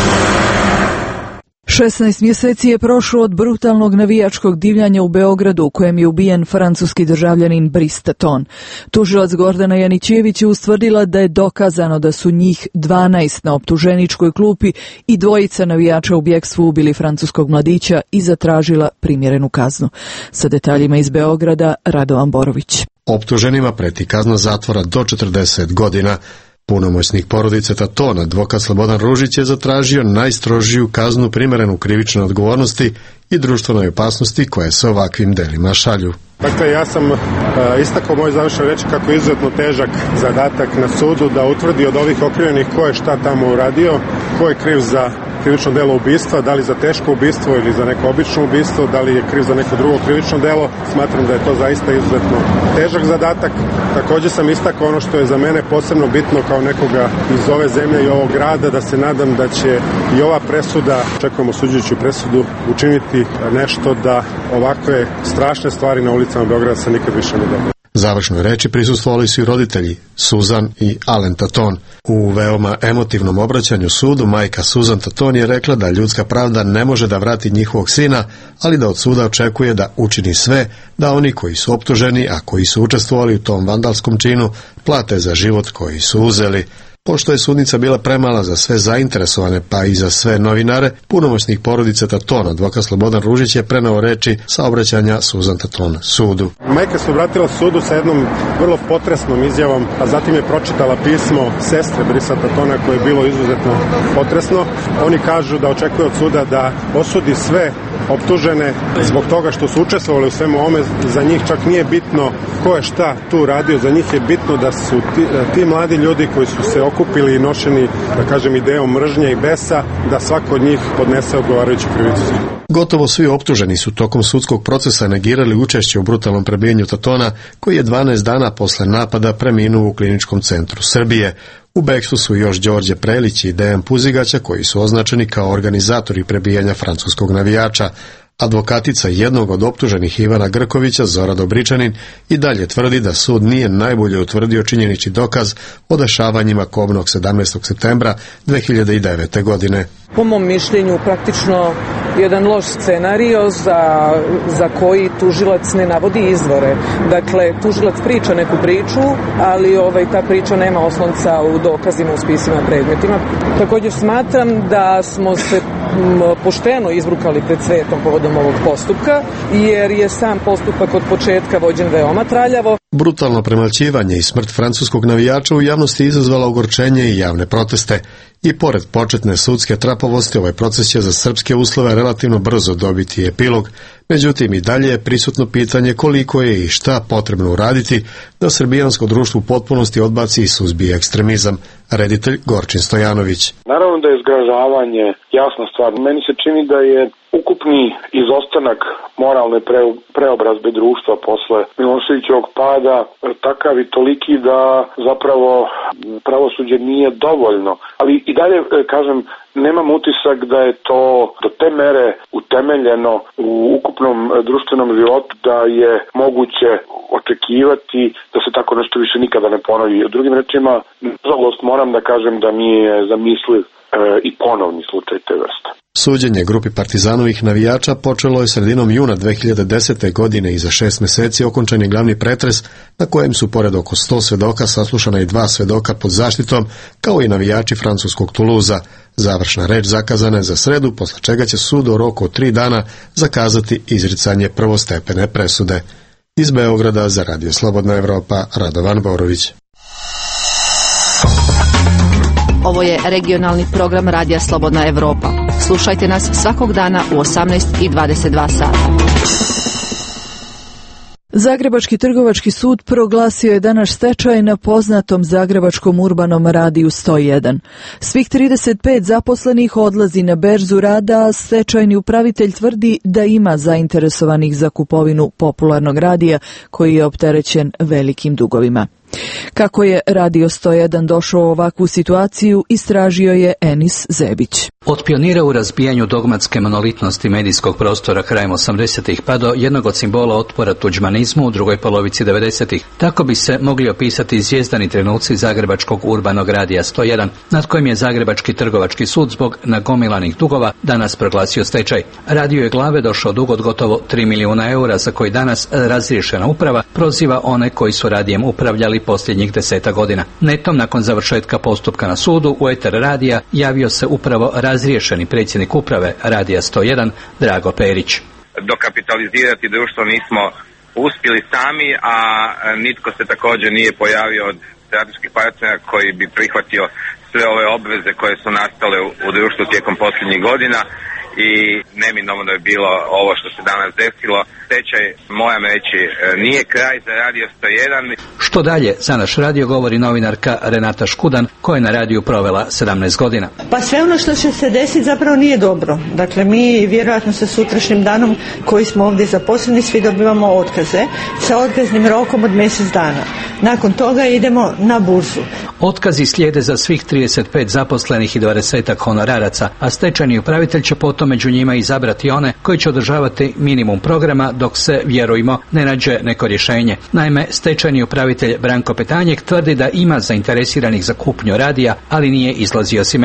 šesnaest mjeseci je prošlo od brutalnog navijačkog divljanja u Beogradu u kojem je ubijen francuski državljanin Brice Taton. Tužilac Gordana Janićević je ustvrdila da je dokazano da su njih dvanaest na optuženičkoj klupi i dvojica navijača u bjekstvu ubili francuskog mladića i zatražila primjerenu kaznu. Sa detaljima iz Beograda, Radovan Borović. Optuženima preti kazna zatvora do četrdeset godina. Punomoćnik porodice Taton, advokat Slobodan Ružić, je zatražio najstrožiju kaznu primerenu krivičnoj odgovornosti i društvenoj opasnosti koje se ovakvim delima šalju. Dakle, ja sam uh, istakao moj završen reći kako je izuzetno težak zadatak na sudu da utvrdi od ovih okrivljenih ko je šta tamo uradio, ko je kriv za krivično delo ubistva, da li za teško ubistvo ili za neko obično ubistvo, da li je kriv za neko drugo krivično delo. Smatram da je to zaista izuzetno težak zadatak. Također sam istakao ono što je za mene posebno bitno kao nekoga iz ove zemlje i ovog grada, da se nadam da će i ova presuda, očekujemo osuđujuću presudu, učiniti nešto da ovakve strašne stvari na ulicama Beograda se nikad više ne dogode. Završnoj reči prisustvovali su i roditelji Suzan i Alen Taton. U veoma emotivnom obraćanju sudu majka Suzan Taton je rekla da ljudska pravda ne može da vrati njihovog sina, ali da od suda očekuje da učini sve da oni koji su optuženi, a koji su učestvovali u tom vandalskom činu, plate za život koji su uzeli. Pošto je sudnica bila premala za sve zainteresovane, pa i za sve novinare, punomoćnik porodice Taton, advokat Slobodan Ružić, je preneo reči saobraćanja Susan Taton sudu. Majka se obratila sudu sa jednom vrlo potresnom izjavom, a zatim je pročitala pismo sestre Brisa Tatona koje je bilo izuzetno potresno. Oni kažu da očekuju od suda da osudi sve optužene zbog toga što su učestvovali u svemu ovome. Za njih čak nije bitno ko je šta tu radio, za njih je bitno da su ti, ti mladi ljudi koji su se okupili i nošeni, da kažem, idejom mržnje i besa, da svako od njih podnese odgovarajuću krivicu. Gotovo svi optuženi su tokom sudskog procesa negirali učešće u brutalnom prebijanju Tatona, koji je dvanaest dana posle napada preminuo u Kliničkom centru Srbije. U bekstvu su još Đorđe Prelić i Dejan Puzigaća, koji su označeni kao organizatori prebijanja francuskog navijača. Advokatica jednog od optuženih Ivana Grkovića, Zora Dobričanin, i dalje tvrdi da sud nije najbolje utvrdio činjenični dokaz o dešavanjima kobnog sedamnaestog septembra dve hiljade devete. godine. Po mom mišljenju praktično jedan loš scenario za, za koji tužilac ne navodi izvore. Dakle, tužilac priča neku priču, ali ovaj, ta priča nema oslonca u dokazima, u spisima, predmetima. Također smatram da smo se pošteno izbrukali pred svetom povodom ovog postupka, jer je sam postupak od početka vođen veoma traljavo. Brutalno premlaćivanje i smrt francuskog navijača u javnosti izazvala ogorčenje i javne proteste. I pored početne sudske trapovosti, ovaj proces će za srpske uslove relativno brzo dobiti epilog. Međutim, i dalje je prisutno pitanje koliko je i šta potrebno uraditi da srbijansko društvo u potpunosti odbaci i suzbije ekstremizam. Reditelj Gorčin Stojanović. Naravno da je zgražavanje jasna stvar. Meni se čini da je ukupni izostanak moralne pre, preobrazbe društva posle Miloševićevog pada takav i toliki da zapravo pravosuđe nije dovoljno. Ali i dalje, kažem, nemam utisak da je to do te mere utemeljeno u ukupnom društvenom životu da je moguće očekivati da se tako nešto više nikada ne ponovi. Drugim rečima, nažalost, moram da kažem da mi je zamisliv e, i ponovni slučaj te vrste. Suđenje grupi partizanovih navijača počelo je sredinom juna dve hiljade desete. godine i za šest meseci okončan je glavni pretres na kojem su pored oko sto svedoka saslušana i dva svedoka pod zaštitom, kao i navijači francuskog Tuluza. Završna reč zakazana je za sredu, posle čega će sud u roku od tri dana zakazati izricanje prvostepene presude. Iz Beograda za Radio Slobodna Evropa, Radovan Borović. Ovo je regionalni program Radija Slobodna Evropa. Slušajte nas svakog dana u osamnaest i dvadeset dva sata. Zagrebački trgovački sud proglasio je danas stečaj na poznatom zagrebačkom urbanom radiju sto jedan. Svih trideset pet zaposlenih odlazi na berzu rada, a stečajni upravitelj tvrdi da ima zainteresovanih za kupovinu popularnog radija koji je opterećen velikim dugovima. Kako je Radio sto jedan došao u ovakvu situaciju, istražio je Enis Zebić. Od pionira u razbijanju dogmatske monolitnosti medijskog prostora krajem osamdesetih pa do jednog od simbola otpora tuđmanizmu u drugoj polovici devedesetih. Tako bi se mogli opisati zvijezdani trenuci zagrebačkog urbanog radija sto jedan, nad kojim je Zagrebački trgovački sud zbog nagomilanih dugova danas proglasio stečaj. Radio je glave došao dug od gotovo tri milijuna eura, za koji danas razriješena uprava proziva one koji su radijem upravljali posljednjih deseta godina. Netom nakon završetka postupka na sudu u eter radija javio se upravo razriješeni predsjednik uprave Radija sto jedan Drago Perić. Dokapitalizirati društvo nismo uspjeli sami, a nitko se također nije pojavio od strateških partnera koji bi prihvatio sve ove obveze koje su nastale u društvu tijekom posljednjih godina i neminovno da je bilo ovo što se danas desilo. Stečaj, moram reći, nije kraj za Radio sto jedan. Što dalje, za naš radio govori novinarka Renata Škudan, koja je na radiju provela sedamnaest godina. Pa sve ono što će se desiti zapravo nije dobro. Dakle, mi vjerojatno sa sutrašnjim danom koji smo ovdje zaposleni svi dobivamo otkaze sa otkaznim rokom od mjesec dana. Nakon toga idemo na burzu. Otkazi slijede za svih trideset pet zaposlenih i dvadesetak honoraraca, a stečajni upravitelj će potom među njima izabrati one koji će održavati minimum programa dok se, vjerujemo, ne nađe neko rješenje. Naime, stečajni upravitelj Branko Petanjek tvrdi da ima zainteresiranih za kupnju radija, ali nije izlazio s imenima.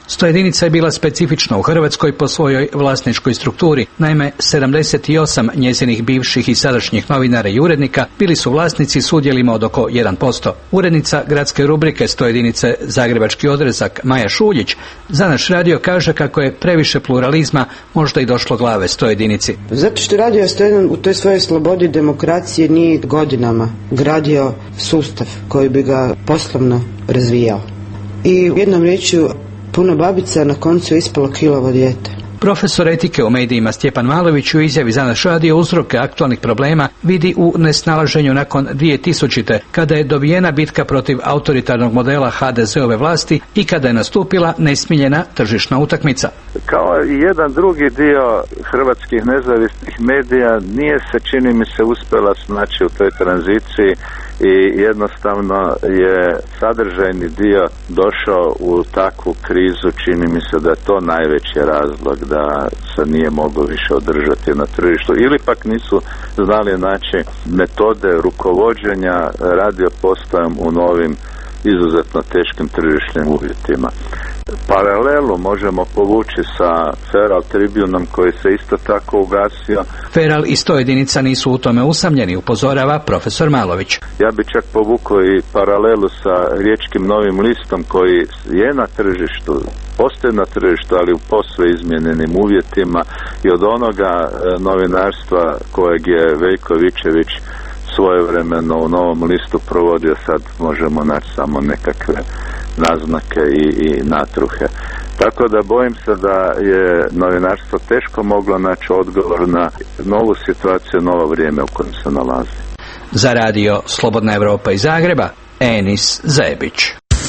sto jedinica je bila specifična u Hrvatskoj po svojoj vlasničkoj strukturi. Naime, sedamdeset osam njezinih bivših i sadašnjih novinara i urednika bili su vlasnici s udjelima od oko jedan posto. Urednica gradske rubrike sto jedinice Zagrebački odrezak Maja Šuljić za naš radio kaže kako je previše pluralizma možda i došlo glave sto jedinici. Zato što Radio sto jedan u toj svojoj slobodi demokracije nije godinama gradio sustav koji bi ga poslovno razvijao. I jednom riječju, puno babica na koncu je ispalo kilovo dijete. Profesor etike u medijima Stjepan Malović u izjavi za naš radio uzroke aktualnih problema vidi u nesnalaženju nakon dvije tisućite. kada je dobijena bitka protiv autoritarnog modela ha de ze-ove vlasti i kada je nastupila nesmiljena tržišna utakmica. Kao i jedan drugi dio hrvatskih nezavisnih medija nije se, čini mi se, uspjela snaći u toj tranziciji i jednostavno je sadržajni dio došao u takvu krizu, čini mi se da je to najveći razlog da se nije moglo više održati na tržištu ili pak nisu znali naći metode rukovođenja radio postajom u novim izuzetno teškim tržišnim uvjetima. Paralelu možemo povući sa Feral Tribunom koji se isto tako ugasio. Feral i sto jedinica nisu u tome usamljeni, upozorava profesor Malović. Ja bi čak povukao i paralelu sa Riječkim Novim listom koji je na tržištu, postoji na tržištu, ali u posve izmijenjenim uvjetima i od onoga novinarstva kojeg je Veljko Vičević svojevremeno u Novom listu provodio, sad možemo naći samo nekakve naznake i, i natruhe. Tako da bojim se da je novinarstvo teško moglo naći odgovor na novu situaciju, novo vrijeme u kojem se nalazi. Za radio Slobodna Evropa iz Zagreba, Enis Zebić.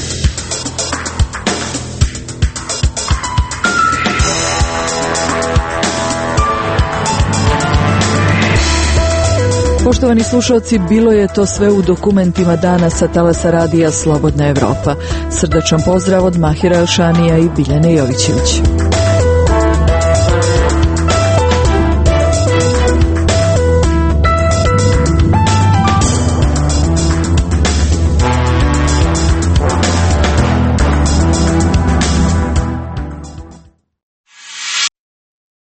Poštovani slušalci, bilo je to sve u dokumentima dana sa talasa radija Slobodna Evropa. Srdačan pozdrav od Mahira Elšanija i Biljane Jovićević.